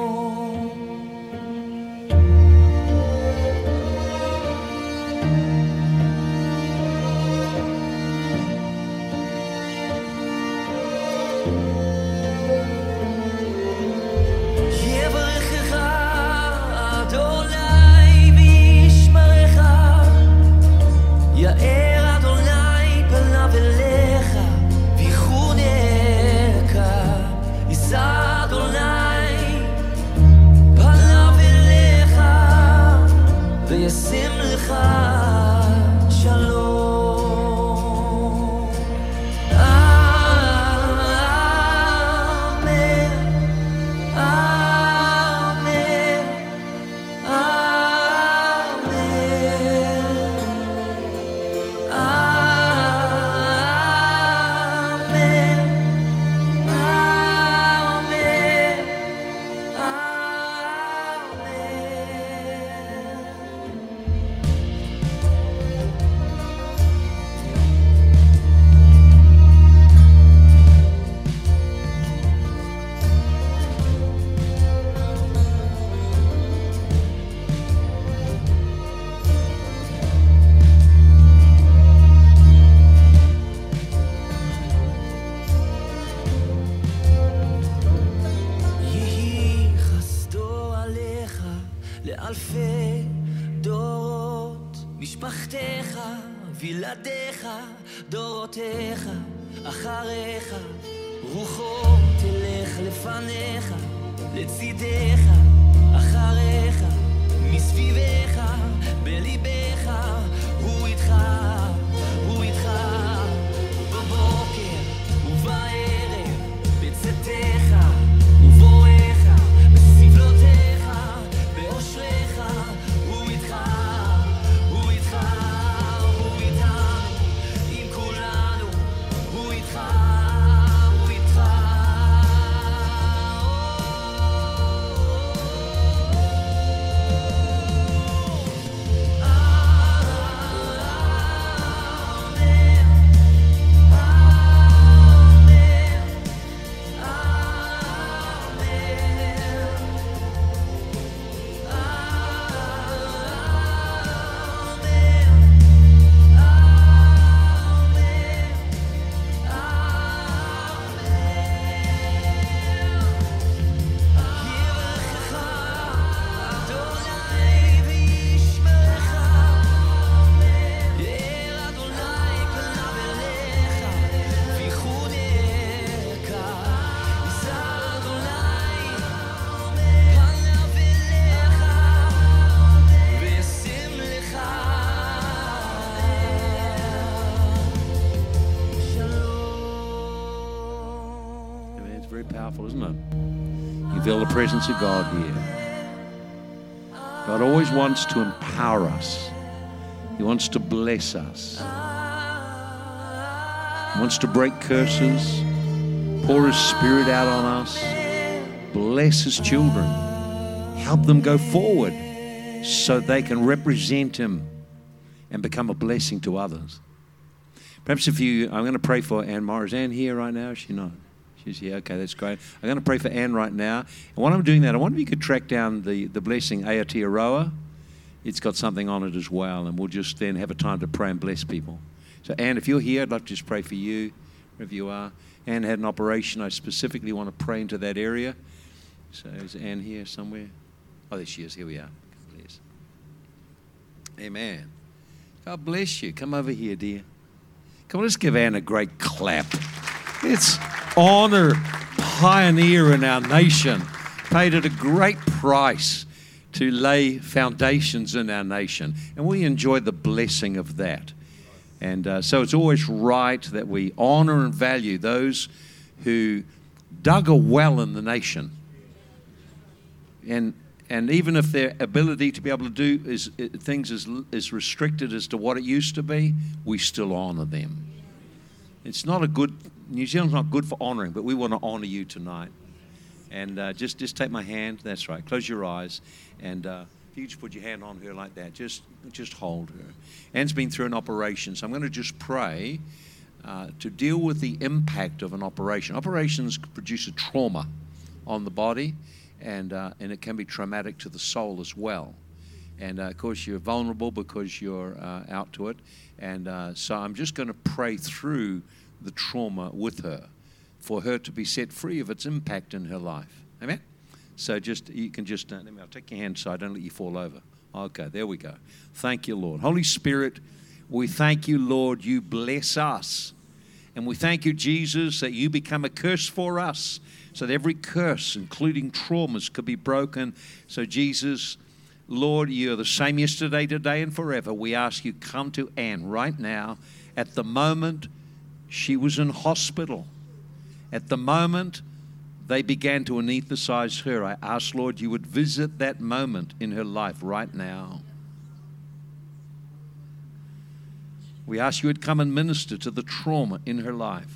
לאלפי דורות משפחתך וילדיך דורותיך אחריך רוחו תלך לפניך לצידך אחריך מסביבך בליבך הוא איתך בבוקר ובערב בצאתך ובואך בסבלותיך באושרך הוא איתך הוא איתנו עם כולנו הוא איתך Isn't it? You feel the presence of God here. God always wants to empower us. He wants to bless us. He wants to break curses, pour His Spirit out on us, bless His children, help them go forward so they can represent Him and become a blessing to others. Perhaps I'm going to pray for Anne Morris. Is Anne here right now? Is she not? She's here. Okay, that's great. I'm going to pray for Anne right now. And while I'm doing that, I wonder if you could track down the blessing Aotearoa. it's got something on it as well, and we'll just then have a time to pray and bless people. So, Anne, if you're here, I'd like to just pray for you, wherever you are. Anne had an operation. I specifically want to pray into that area. So is Anne here somewhere? Oh, there she is. Here we are. God bless. Amen. God bless you. Come over here, dear. Come on, let's give Anne a great clap. It's honor, pioneer in our nation, paid at a great price to lay foundations in our nation. And we enjoy the blessing of that. And so it's always right that we honor and value those who dug a well in the nation. And even if their ability to be able to do things is restricted as to what it used to be, we still honor them. It's not a good, New Zealand's not good for honoring, but we want to honor you tonight. And just take my hand. That's right. Close your eyes. And if you just put your hand on her like that, just hold her. Anne's been through an operation, so I'm going to just pray to deal with the impact of an operation. Operations produce a trauma on the body, and it can be traumatic to the soul as well. And of course, you're vulnerable because you're out to it. And so I'm just going to pray through the trauma with her for her to be set free of its impact in her life. Amen? So you can just, I'll take your hand so I don't let you fall over. Okay, there we go. Thank you, Lord. Holy Spirit, we thank you, Lord, you bless us. And we thank you, Jesus, that you become a curse for us, so that every curse, including traumas, could be broken. So Jesus, Lord, you are the same yesterday, today, and forever. We ask you, come to Anne right now. At the moment she was in hospital, at the moment they began to anesthetize her, I ask, Lord, you would visit that moment in her life right now. We ask you would come and minister to the trauma in her life.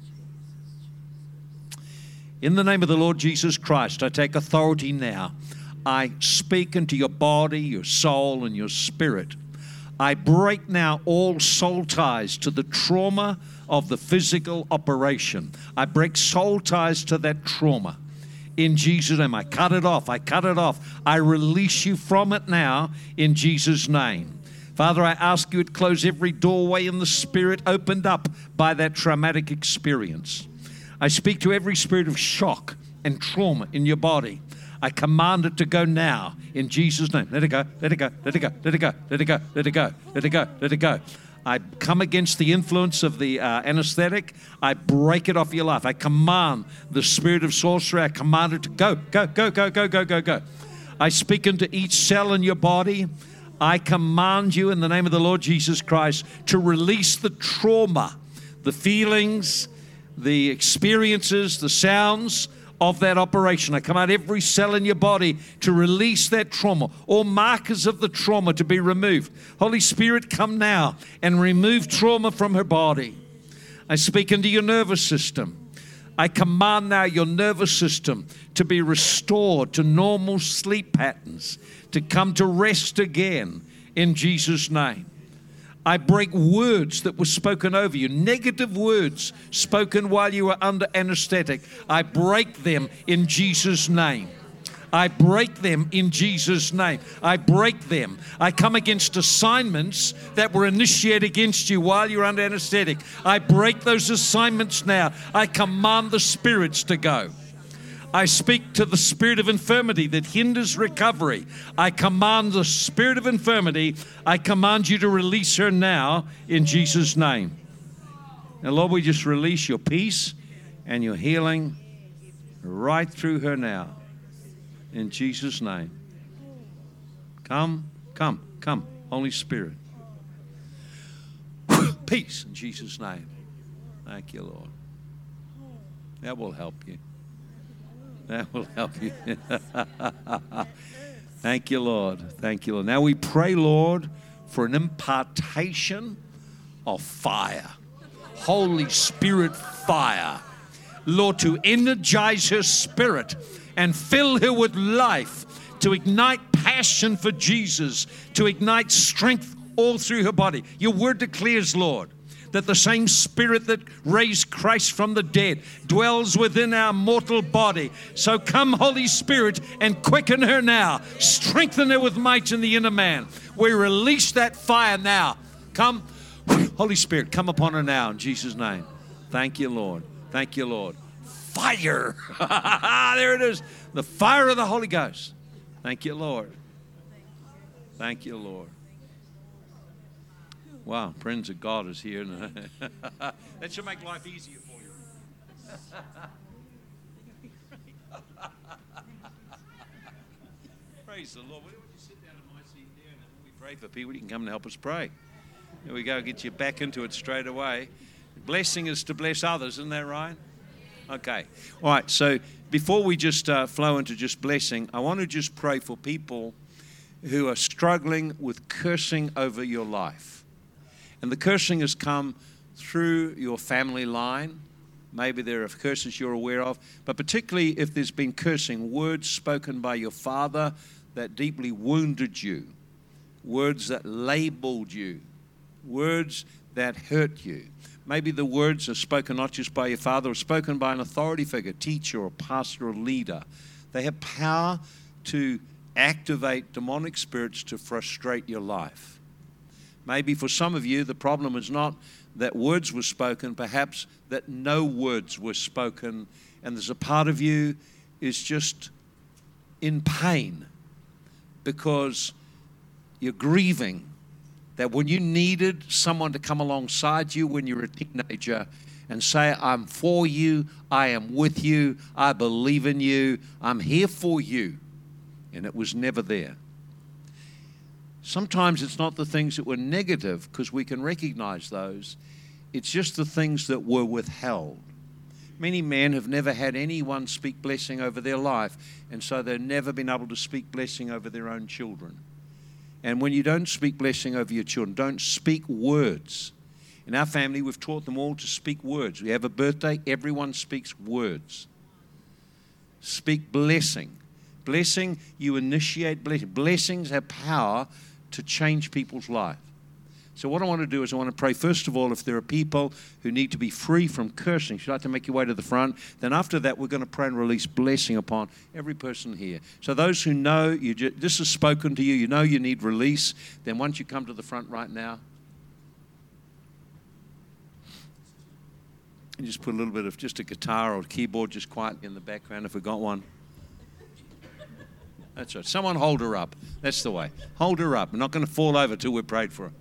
In the name of the Lord Jesus Christ, I take authority now. I speak into your body, your soul, and your spirit. I break now all soul ties to the trauma of the physical operation. I break soul ties to that trauma. In Jesus' name, I cut it off. I cut it off. I release you from it now in Jesus' name. Father, I ask you to close every doorway in the spirit opened up by that traumatic experience. I speak to every spirit of shock and trauma in your body. I command it to go now in Jesus' name. Let it go, let it go, let it go, let it go, let it go, let it go, let it go, let it go. I come against the influence of the anesthetic. I break it off your life. I command the spirit of sorcery. I command it to go, go, go, go, go, go, go, go. I speak into each cell in your body. I command you in the name of the Lord Jesus Christ to release the trauma, the feelings, the experiences, the sounds of that operation. I command every cell in your body to release that trauma, all markers of the trauma to be removed. Holy Spirit, come now and remove trauma from her body. I speak into your nervous system. I command now your nervous system to be restored to normal sleep patterns, to come to rest again in Jesus' name. I break words that were spoken over you, negative words spoken while you were under anesthetic. I break them in Jesus' name. I break them in Jesus' name. I break them. I come against assignments that were initiated against you while you were under anesthetic. I break those assignments now. I command the spirits to go. I speak to the spirit of infirmity that hinders recovery. I command the spirit of infirmity. I command you to release her now in Jesus' name. Now, Lord, we just release your peace and your healing right through her now in Jesus' name. Come, come, come, Holy Spirit. Peace in Jesus' name. Thank you, Lord. That will help you. That will help you. Thank you, Lord. Thank you, Lord. Now we pray, Lord, for an impartation of fire. Holy Spirit fire. Lord, to energize her spirit and fill her with life, to ignite passion for Jesus, to ignite strength all through her body. Your word declares, Lord, that the same Spirit that raised Christ from the dead dwells within our mortal body. So come, Holy Spirit, and quicken her now. Strengthen her with might in the inner man. We release that fire now. Come, Holy Spirit, come upon her now in Jesus' name. Thank you, Lord. Thank you, Lord. Fire. There it is. The fire of the Holy Ghost. Thank you, Lord. Thank you, Lord. Wow, friends of God is here. That should make life easier for you. Praise the Lord. Why don't you sit down in my seat there, and when we pray for people, you can come and help us pray. Here we go. Get you back into it straight away. Blessing is to bless others, isn't that right? Okay. All right, so before we just flow into just blessing, I want to just pray for people who are struggling with cursing over your life. And the cursing has come through your family line. Maybe there are curses you're aware of, but particularly if there's been cursing, words spoken by your father that deeply wounded you, words that labeled you, words that hurt you. Maybe the words are spoken not just by your father, or spoken by an authority figure, teacher or pastor or leader. They have power to activate demonic spirits to frustrate your life. Maybe for some of you, the problem is not that words were spoken, perhaps that no words were spoken, and there's a part of you is just in pain because you're grieving that when you needed someone to come alongside you when you were a teenager and say, I'm for you, I am with you, I believe in you, I'm here for you, and it was never there. Sometimes it's not the things that were negative, because we can recognize those. It's just the things that were withheld. Many men have never had anyone speak blessing over their life, and so they've never been able to speak blessing over their own children. And when you don't speak blessing over your children, don't speak words. In our family, we've taught them all to speak words. We have a birthday, everyone speaks words. Speak blessing. Blessing, you initiate blessing. Blessings have power to change people's life. So what I want to do is I want to pray, first of all, if there are people who need to be free from cursing, if you'd like to make your way to the front, then after that we're going to pray and release blessing upon every person here. So those who know this is spoken to you, you know you need release, then once you come to the front right now, and just put a little bit of just a guitar or a keyboard just quietly in the background if we've got one. That's right. Someone hold her up. That's the way. Hold her up. We're not going to fall over till we've prayed for her.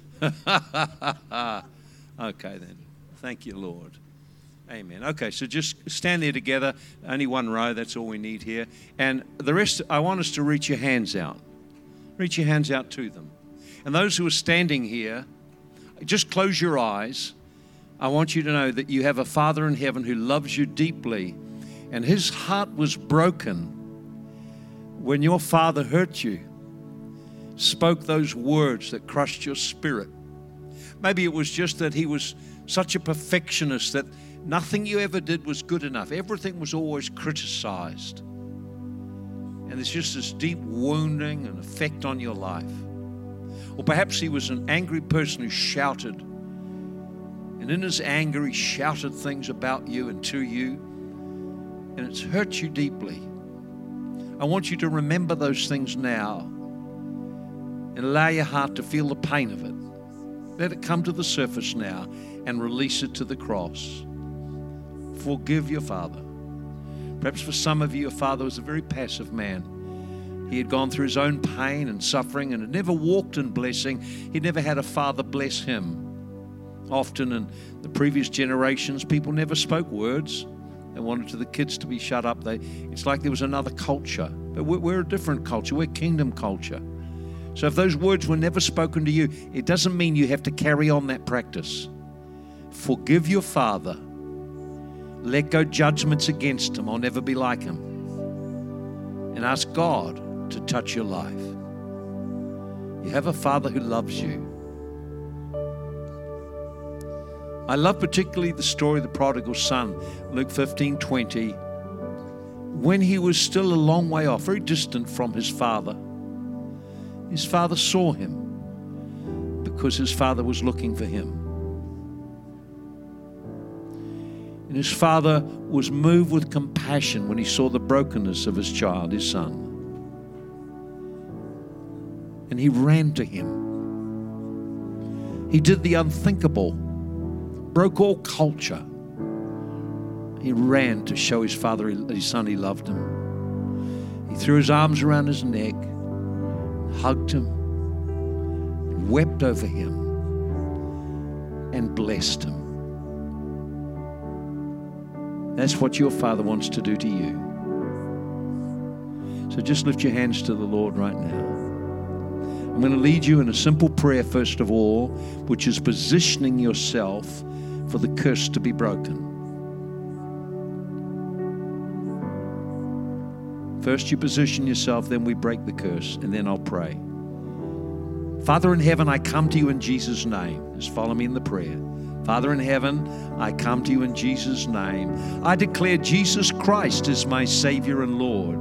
Okay then. Thank you, Lord. Amen. Okay, so just stand there together. Only one row. That's all we need here. And the rest, I want us to reach your hands out. Reach your hands out to them. And those who are standing here, just close your eyes. I want you to know that you have a Father in heaven who loves you deeply. And his heart was broken when your father hurt you, spoke those words that crushed your spirit. Maybe it was just that he was such a perfectionist that nothing you ever did was good enough. Everything was always criticized. And there's just this deep wounding and effect on your life. Or perhaps he was an angry person who shouted. And in his anger, he shouted things about you and to you. And it's hurt you deeply. I want you to remember those things now and allow your heart to feel the pain of it. Let it come to the surface now and release it to the cross. Forgive your father. Perhaps for some of you, your father was a very passive man. He had gone through his own pain and suffering and had never walked in blessing. He never had a father bless him. Often in the previous generations, people never spoke words. They wanted the kids to be shut up. It's like there was another culture. But we're a different culture. We're kingdom culture. So if those words were never spoken to you, it doesn't mean you have to carry on that practice. Forgive your father. Let go judgments against him. I'll never be like him. And ask God to touch your life. You have a father who loves you. I love particularly the story of the prodigal son, Luke 15:20. When he was still a long way off, very distant from his father saw him because his father was looking for him. And his father was moved with compassion when he saw the brokenness of his child, his son. And he ran to him. He did the unthinkable, broke all culture. He ran to show his father, his son, he loved him. He threw his arms around his neck, hugged him, wept over him, and blessed him. That's what your Father wants to do to you. So just lift your hands to the Lord right now. I'm going to lead you in a simple prayer, first of all, which is positioning yourself for the curse to be broken. First you position yourself, then we break the curse, and then I'll pray. Father in heaven, I come to you in Jesus' name. Just follow me in the prayer. Father in heaven, I come to you in Jesus' name. I declare Jesus Christ is my Savior and Lord.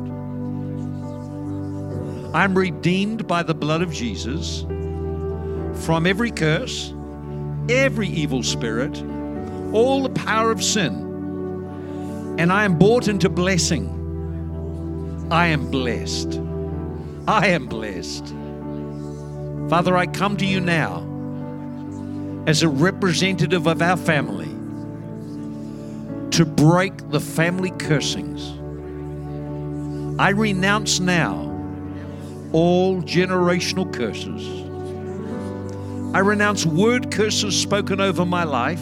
I'm redeemed by the blood of Jesus from every curse, every evil spirit, all the power of sin, and I am brought into blessing. I am blessed. I am blessed. Father, I come to you now as a representative of our family to break the family cursings. I renounce now all generational curses. I renounce word curses spoken over my life.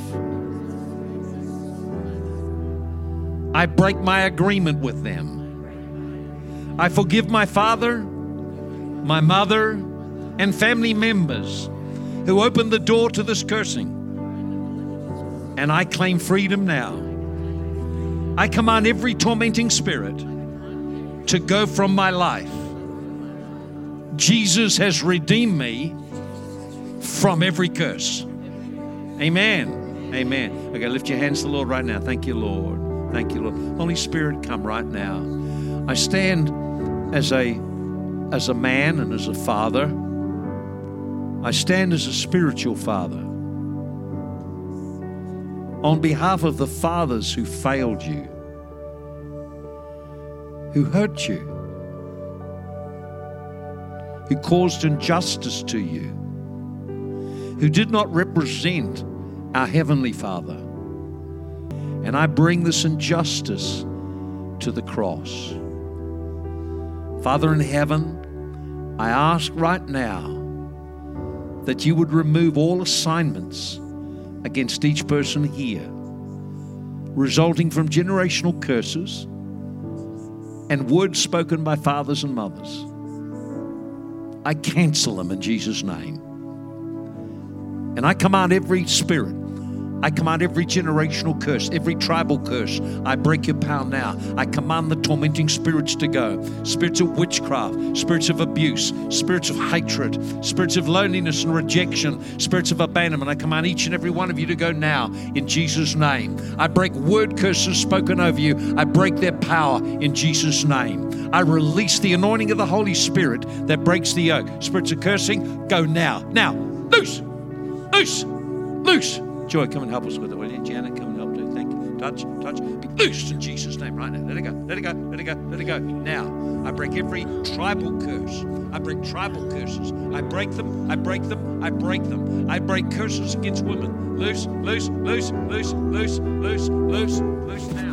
I break my agreement with them. I forgive my father, my mother, and family members who opened the door to this cursing. And I claim freedom now. I command every tormenting spirit to go from my life. Jesus has redeemed me from every curse. Amen. Amen. Okay, lift your hands to the Lord right now. Thank you, Lord. Thank you, Lord. Holy Spirit, come right now. I stand as a man and as a father. I stand as a spiritual father on behalf of the fathers who failed you, who hurt you, who caused injustice to you, who did not represent our Heavenly Father. And I bring this injustice to the cross. Father in heaven, I ask right now that you would remove all assignments against each person here, resulting from generational curses and words spoken by fathers and mothers. I cancel them in Jesus' name. And I command every spirit, I command every generational curse, every tribal curse, I break your power now. I command the tormenting spirits to go. Spirits of witchcraft, spirits of abuse, spirits of hatred, spirits of loneliness and rejection, spirits of abandonment. I command each and every one of you to go now in Jesus' name. I break word curses spoken over you. I break their power in Jesus' name. I release the anointing of the Holy Spirit that breaks the yoke. Spirits of cursing, go now. Now, loose, loose, loose. Joy, come and help us with it, will you? Janet, come and help too. Thank you. Touch. Be loosed in Jesus' name right now. Let it go. Let it go. Let it go. Let it go. Now, I break every tribal curse. I break tribal curses. I break them. I break them. I break them. I break curses against women. Loose, loose, loose, loose, loose, loose, loose, loose now.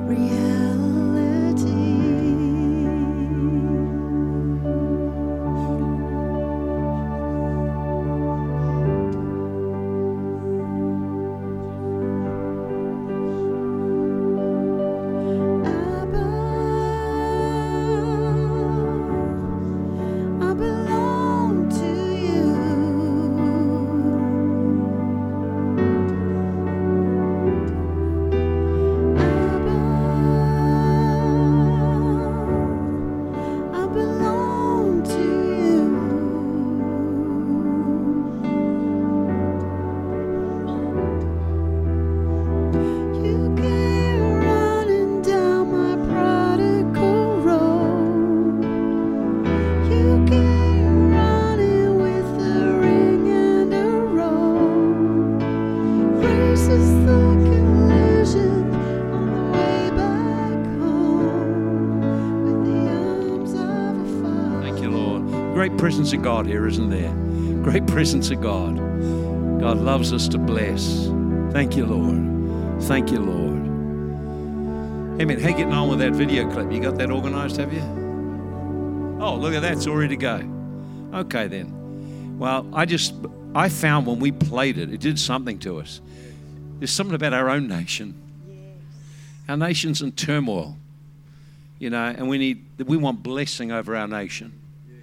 Great presence of God here, isn't there? Great presence of God. God loves us to bless. Thank you, Lord. Thank you, Lord. Amen. How you getting on with that video clip? You got that organized, have you? Oh, look at that. It's all ready to go. Okay, then. Well, I found when we played it, it did something to us. There's something about our own nation. Our nation's in turmoil, you know, and we want blessing over our nation.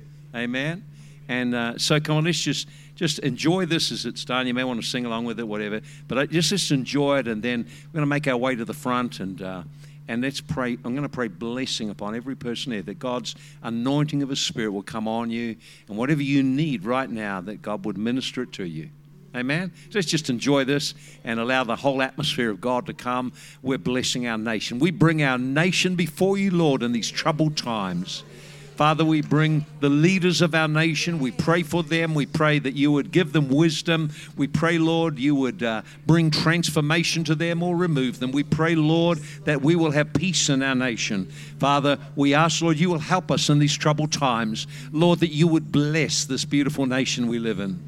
Amen. And so come on, let's just enjoy this as it's done. You may want to sing along with it, whatever. But just enjoy it, and then we're going to make our way to the front, and let's pray. I'm going to pray blessing upon every person here, that God's anointing of His Spirit will come on you, and whatever you need right now, that God would minister it to you. Amen. So let's just enjoy this and allow the whole atmosphere of God to come. We're blessing our nation. We bring our nation before you, Lord, in these troubled times. Father, we bring the leaders of our nation. We pray for them. We pray that you would give them wisdom. We pray, Lord, you would bring transformation to them or remove them. We pray, Lord, that we will have peace in our nation. Father, we ask, Lord, you will help us in these troubled times. Lord, that you would bless this beautiful nation we live in.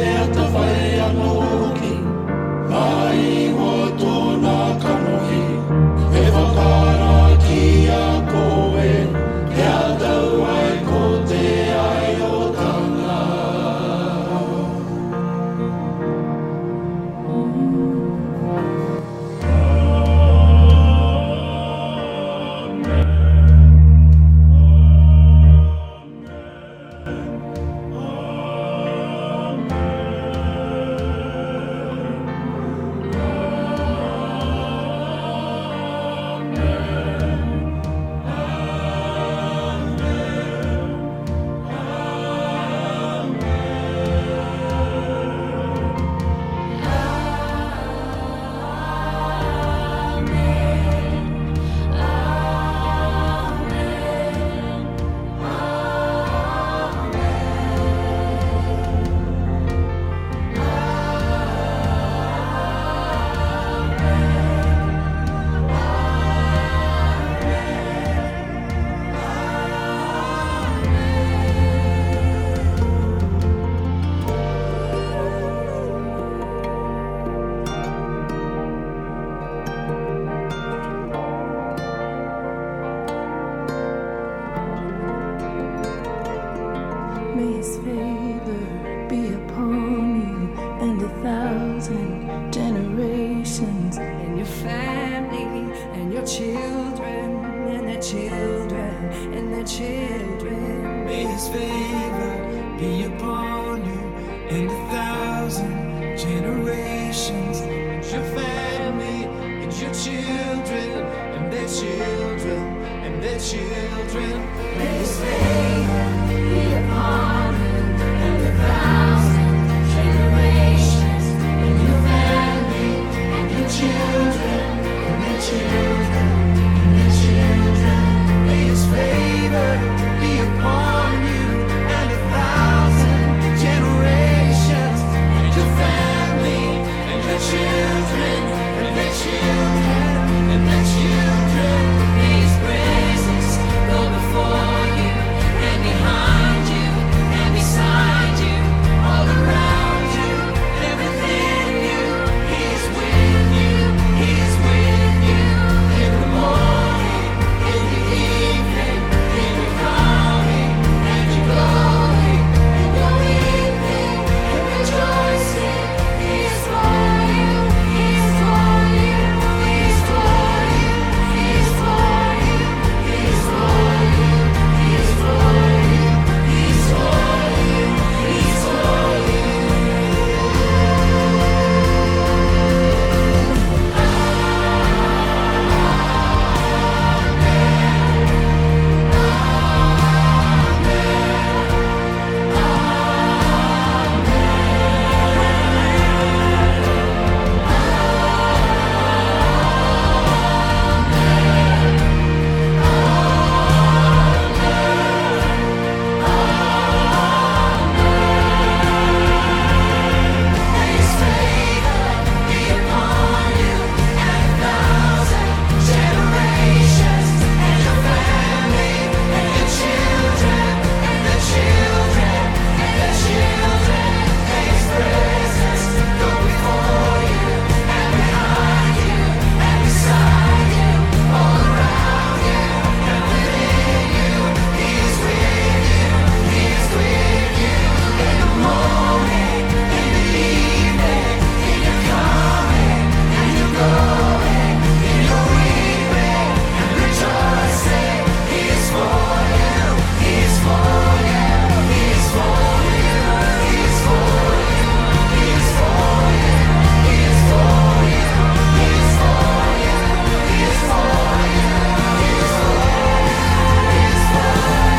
Ai o tōna kanohi children, and their children, and their children. May His favor be upon you and 1,000 generations, and your family, and your children, and their children, and their children. May His favor be upon you and 1,000 generations, and your family, and your children, and their children, and their children. May His favor be upon you and 1,000 generations, and your family, and your children, and their children, and their children. May His presence go before you and behind you and beside you, all around you and within you. He is with you, He is with you in the morning, in the evening, in your coming and your going, in your weeping and rejoicing. He is for you, He is for you, He is for you, He is for you, He is for you, He is for you, He is for you, He is for you. May His favor be upon you and 1,000 generations, and your family, and your children, and their children, and their children. May His presence go before you and behind you and beside you, all around you and within you. He is with you, He is with you in the morning, in the evening, in your coming and your going, in your weeping and rejoicing. He is for you, He is for you, He is for you, He is for you, He is for you, He is for you, He is for you, He is for you, He is for you, He is for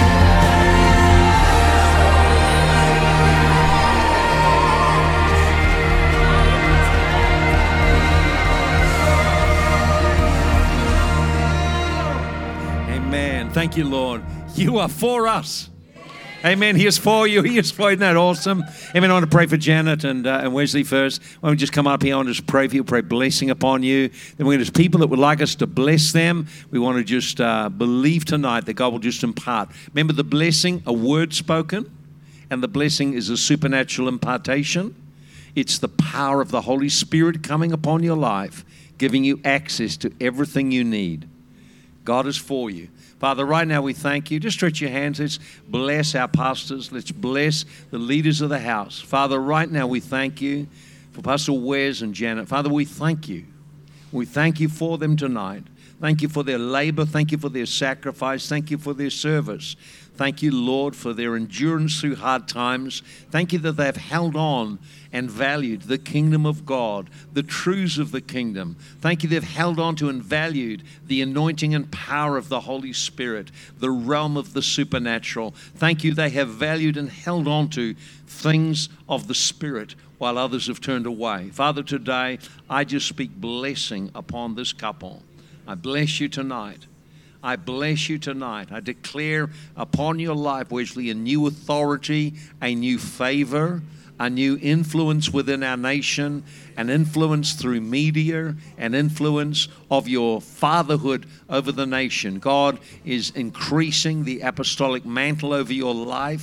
Amen. Thank you, Lord. You are for us. Amen. He is for you. He is for you. Isn't that awesome? Amen. I want to pray for Janet and Wesley first. Why don't we just come up here? I want to just pray for you, pray blessing upon you. Then we're going to people that would like us to bless them. We want to just believe tonight that God will just impart. Remember the blessing, a word spoken, and the blessing is a supernatural impartation. It's the power of the Holy Spirit coming upon your life, giving you access to everything you need. God is for you. Father, right now we thank you. Just stretch your hands. Let's bless our pastors. Let's bless the leaders of the house. Father, right now we thank you for Pastor Wes and Janet. Father, we thank you. We thank you for them tonight. Thank you for their labor. Thank you for their sacrifice. Thank you for their service. Thank you, Lord, for their endurance through hard times. Thank you that they have held on and valued the kingdom of God, the truths of the kingdom. Thank you they've held on to and valued the anointing and power of the Holy Spirit, the realm of the supernatural. Thank you they have valued and held on to things of the Spirit while others have turned away. Father, today I just speak blessing upon this couple. I bless you tonight. I bless you tonight. I declare upon your life, Wesley, a new authority, a new favor, a new influence within our nation, an influence through media, an influence of your fatherhood over the nation. God is increasing the apostolic mantle over your life.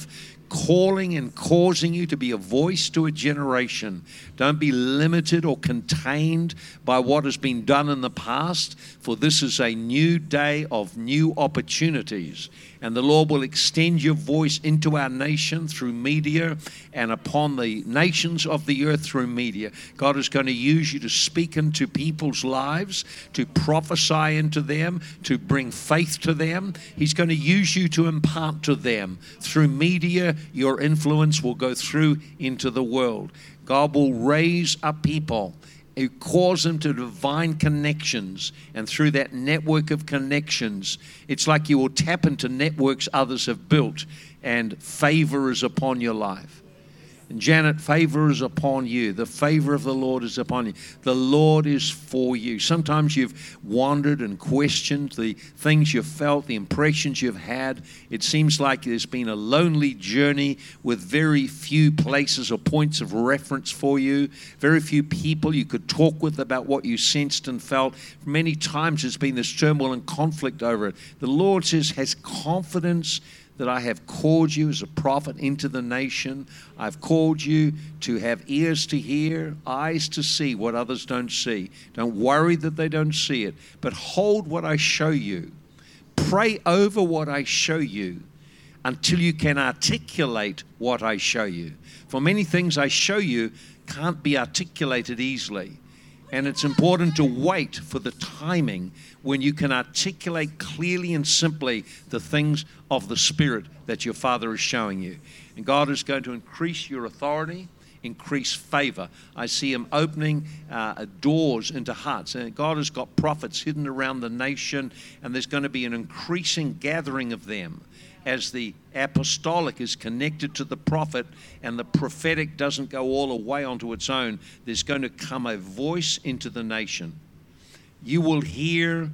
calling and causing you to be a voice to a generation. Don't be limited or contained by what has been done in the past, for this is a new day of new opportunities. And the Lord will extend your voice into our nation through media and upon the nations of the earth through media. God is going to use you to speak into people's lives, to prophesy into them, to bring faith to them. He's going to use you to impart to them. Through media, your influence will go through into the world. God will raise up people who cause them to divine connections, and through that network of connections, it's like you will tap into networks others have built, and favor is upon your life. And Janet, favor is upon you. The favor of the Lord is upon you. The Lord is for you. Sometimes you've wandered and questioned the things you've felt, the impressions you've had. It seems like there's been a lonely journey with very few places or points of reference for you, very few people you could talk with about what you sensed and felt. Many times there's been this turmoil and conflict over it. The Lord says, has confidence that I have called you as a prophet into the nation. I've called you to have ears to hear, eyes to see what others don't see. Don't worry that they don't see it, but hold what I show you. Pray over what I show you until you can articulate what I show you. For many things I show you can't be articulated easily. And it's important to wait for the timing when you can articulate clearly and simply the things of the Spirit that your Father is showing you. And God is going to increase your authority, increase favor. I see Him opening doors into hearts. And God has got prophets hidden around the nation, and there's going to be an increasing gathering of them. As the apostolic is connected to the prophet and the prophetic doesn't go all the way onto its own, there's going to come a voice into the nation. You will hear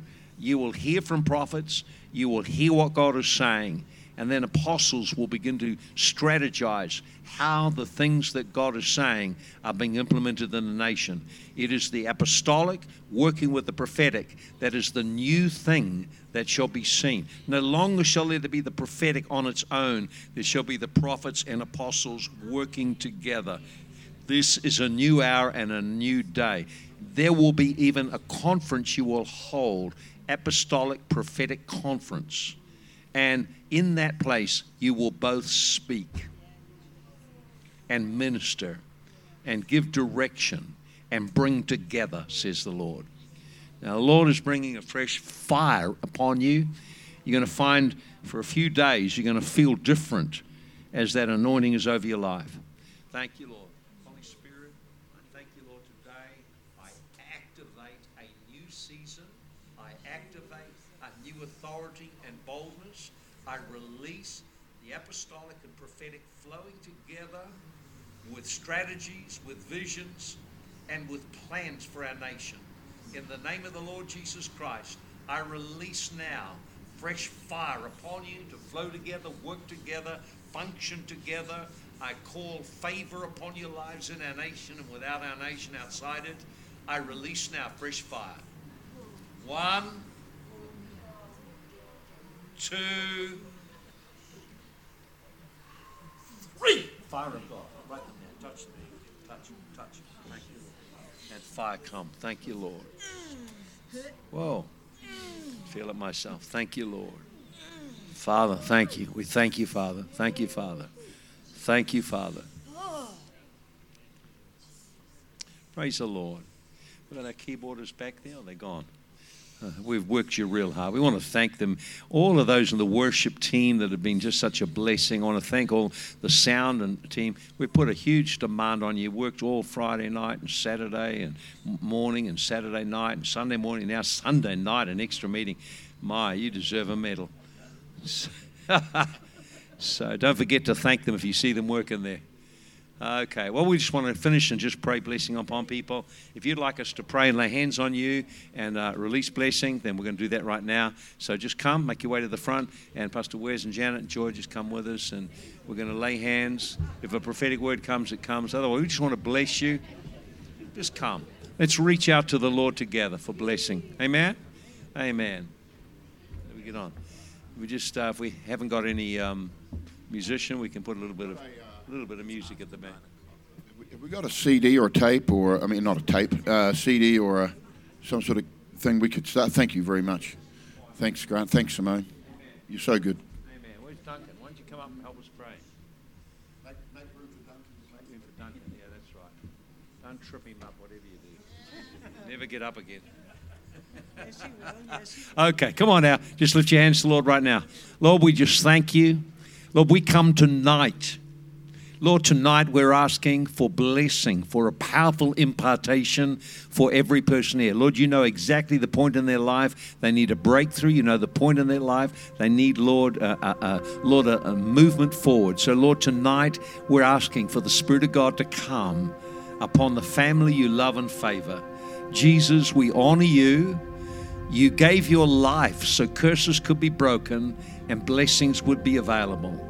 from prophets, you will hear what God is saying, and then apostles will begin to strategize how the things that God is saying are being implemented in the nation. It is the apostolic working with the prophetic that is the new thing that shall be seen. No longer shall there be the prophetic on its own. There shall be the prophets and apostles working together. This is a new hour and a new day. There will be even a conference you will hold, apostolic prophetic conference. And in that place, you will both speak and minister and give direction and bring together, says the Lord. Now, the Lord is bringing a fresh fire upon you. You're going to find for a few days, you're going to feel different as that anointing is over your life. Thank you, Lord. Holy Spirit, I thank you, Lord, today. I activate a new season. I activate a new authority and boldness. I release the apostolic and prophetic flowing together with strategies, with visions, and with plans for our nation. In the name of the Lord Jesus Christ, I release now fresh fire upon you to flow together, work together, function together. I call favor upon your lives in our nation and without our nation outside it. I release now fresh fire. 1, 2, 3. Fire of God. Right there. Touch me. Touch. Thank you, Lord. That fire come. Thank you, Lord. Whoa. Feel it myself. Thank you, Lord. Father, thank you. We thank you, Father. Thank you, Father. Thank you, Father. Praise the Lord. We've got our keyboarders back there. Are they gone? We've worked you real hard. We want to thank them, all of those in the worship team that have been just such a blessing. I want to thank all the sound and team. We put a huge demand on you. Worked all Friday night and Saturday and morning and Saturday night and Sunday morning. Now Sunday night, an extra meeting. My, you deserve a medal. So don't forget to thank them if you see them working there. Okay, well, we just want to finish and just pray blessing upon people. If you'd like us to pray and lay hands on you and release blessing, then we're going to do that right now. So just come, make your way to the front, and Pastor Wes and Janet and George just come with us, and we're going to lay hands. If a prophetic word comes, it comes. Otherwise, we just want to bless you. Just come. Let's reach out to the Lord together for blessing. Amen? Amen. Let me get on. We just, if we haven't got any musician, we can put a little bit of music at the back. Have we got a CD or a tape, or, I mean, not a tape, CD or some sort of thing we could start? Thank you very much. Thanks, Grant. Thanks, Simone. You're so good. Amen. Where's Duncan? Why don't you come up and help us pray? Make room for Duncan. Make room for Duncan. Yeah, that's right. Don't trip him up, whatever you do. Never get up again. Yes, you will. Yes, you will. Okay, come on now. Just lift your hands to the Lord right now. Lord, we just thank you. Lord, we come tonight. Lord, tonight we're asking for blessing, for a powerful impartation for every person here. Lord, you know exactly the point in their life. They need a breakthrough. You know the point in their life. They need, Lord, a movement forward. So, Lord, tonight we're asking for the Spirit of God to come upon the family you love and favor. Jesus, we honor you. You gave your life so curses could be broken and blessings would be available.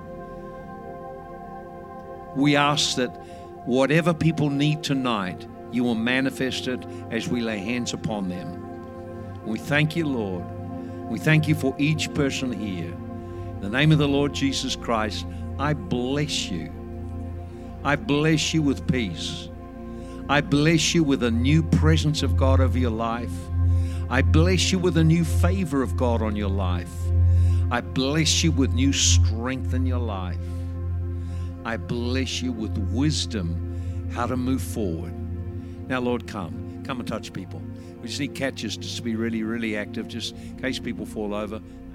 We ask that whatever people need tonight, you will manifest it as we lay hands upon them. We thank you, Lord. We thank you for each person here. In the name of the Lord Jesus Christ, I bless you. I bless you with peace. I bless you with a new presence of God over your life. I bless you with a new favor of God on your life. I bless you with new strength in your life. I bless you with wisdom how to move forward. Now, Lord, come and touch people. We just need catches just to be really, really active, just in case people fall over.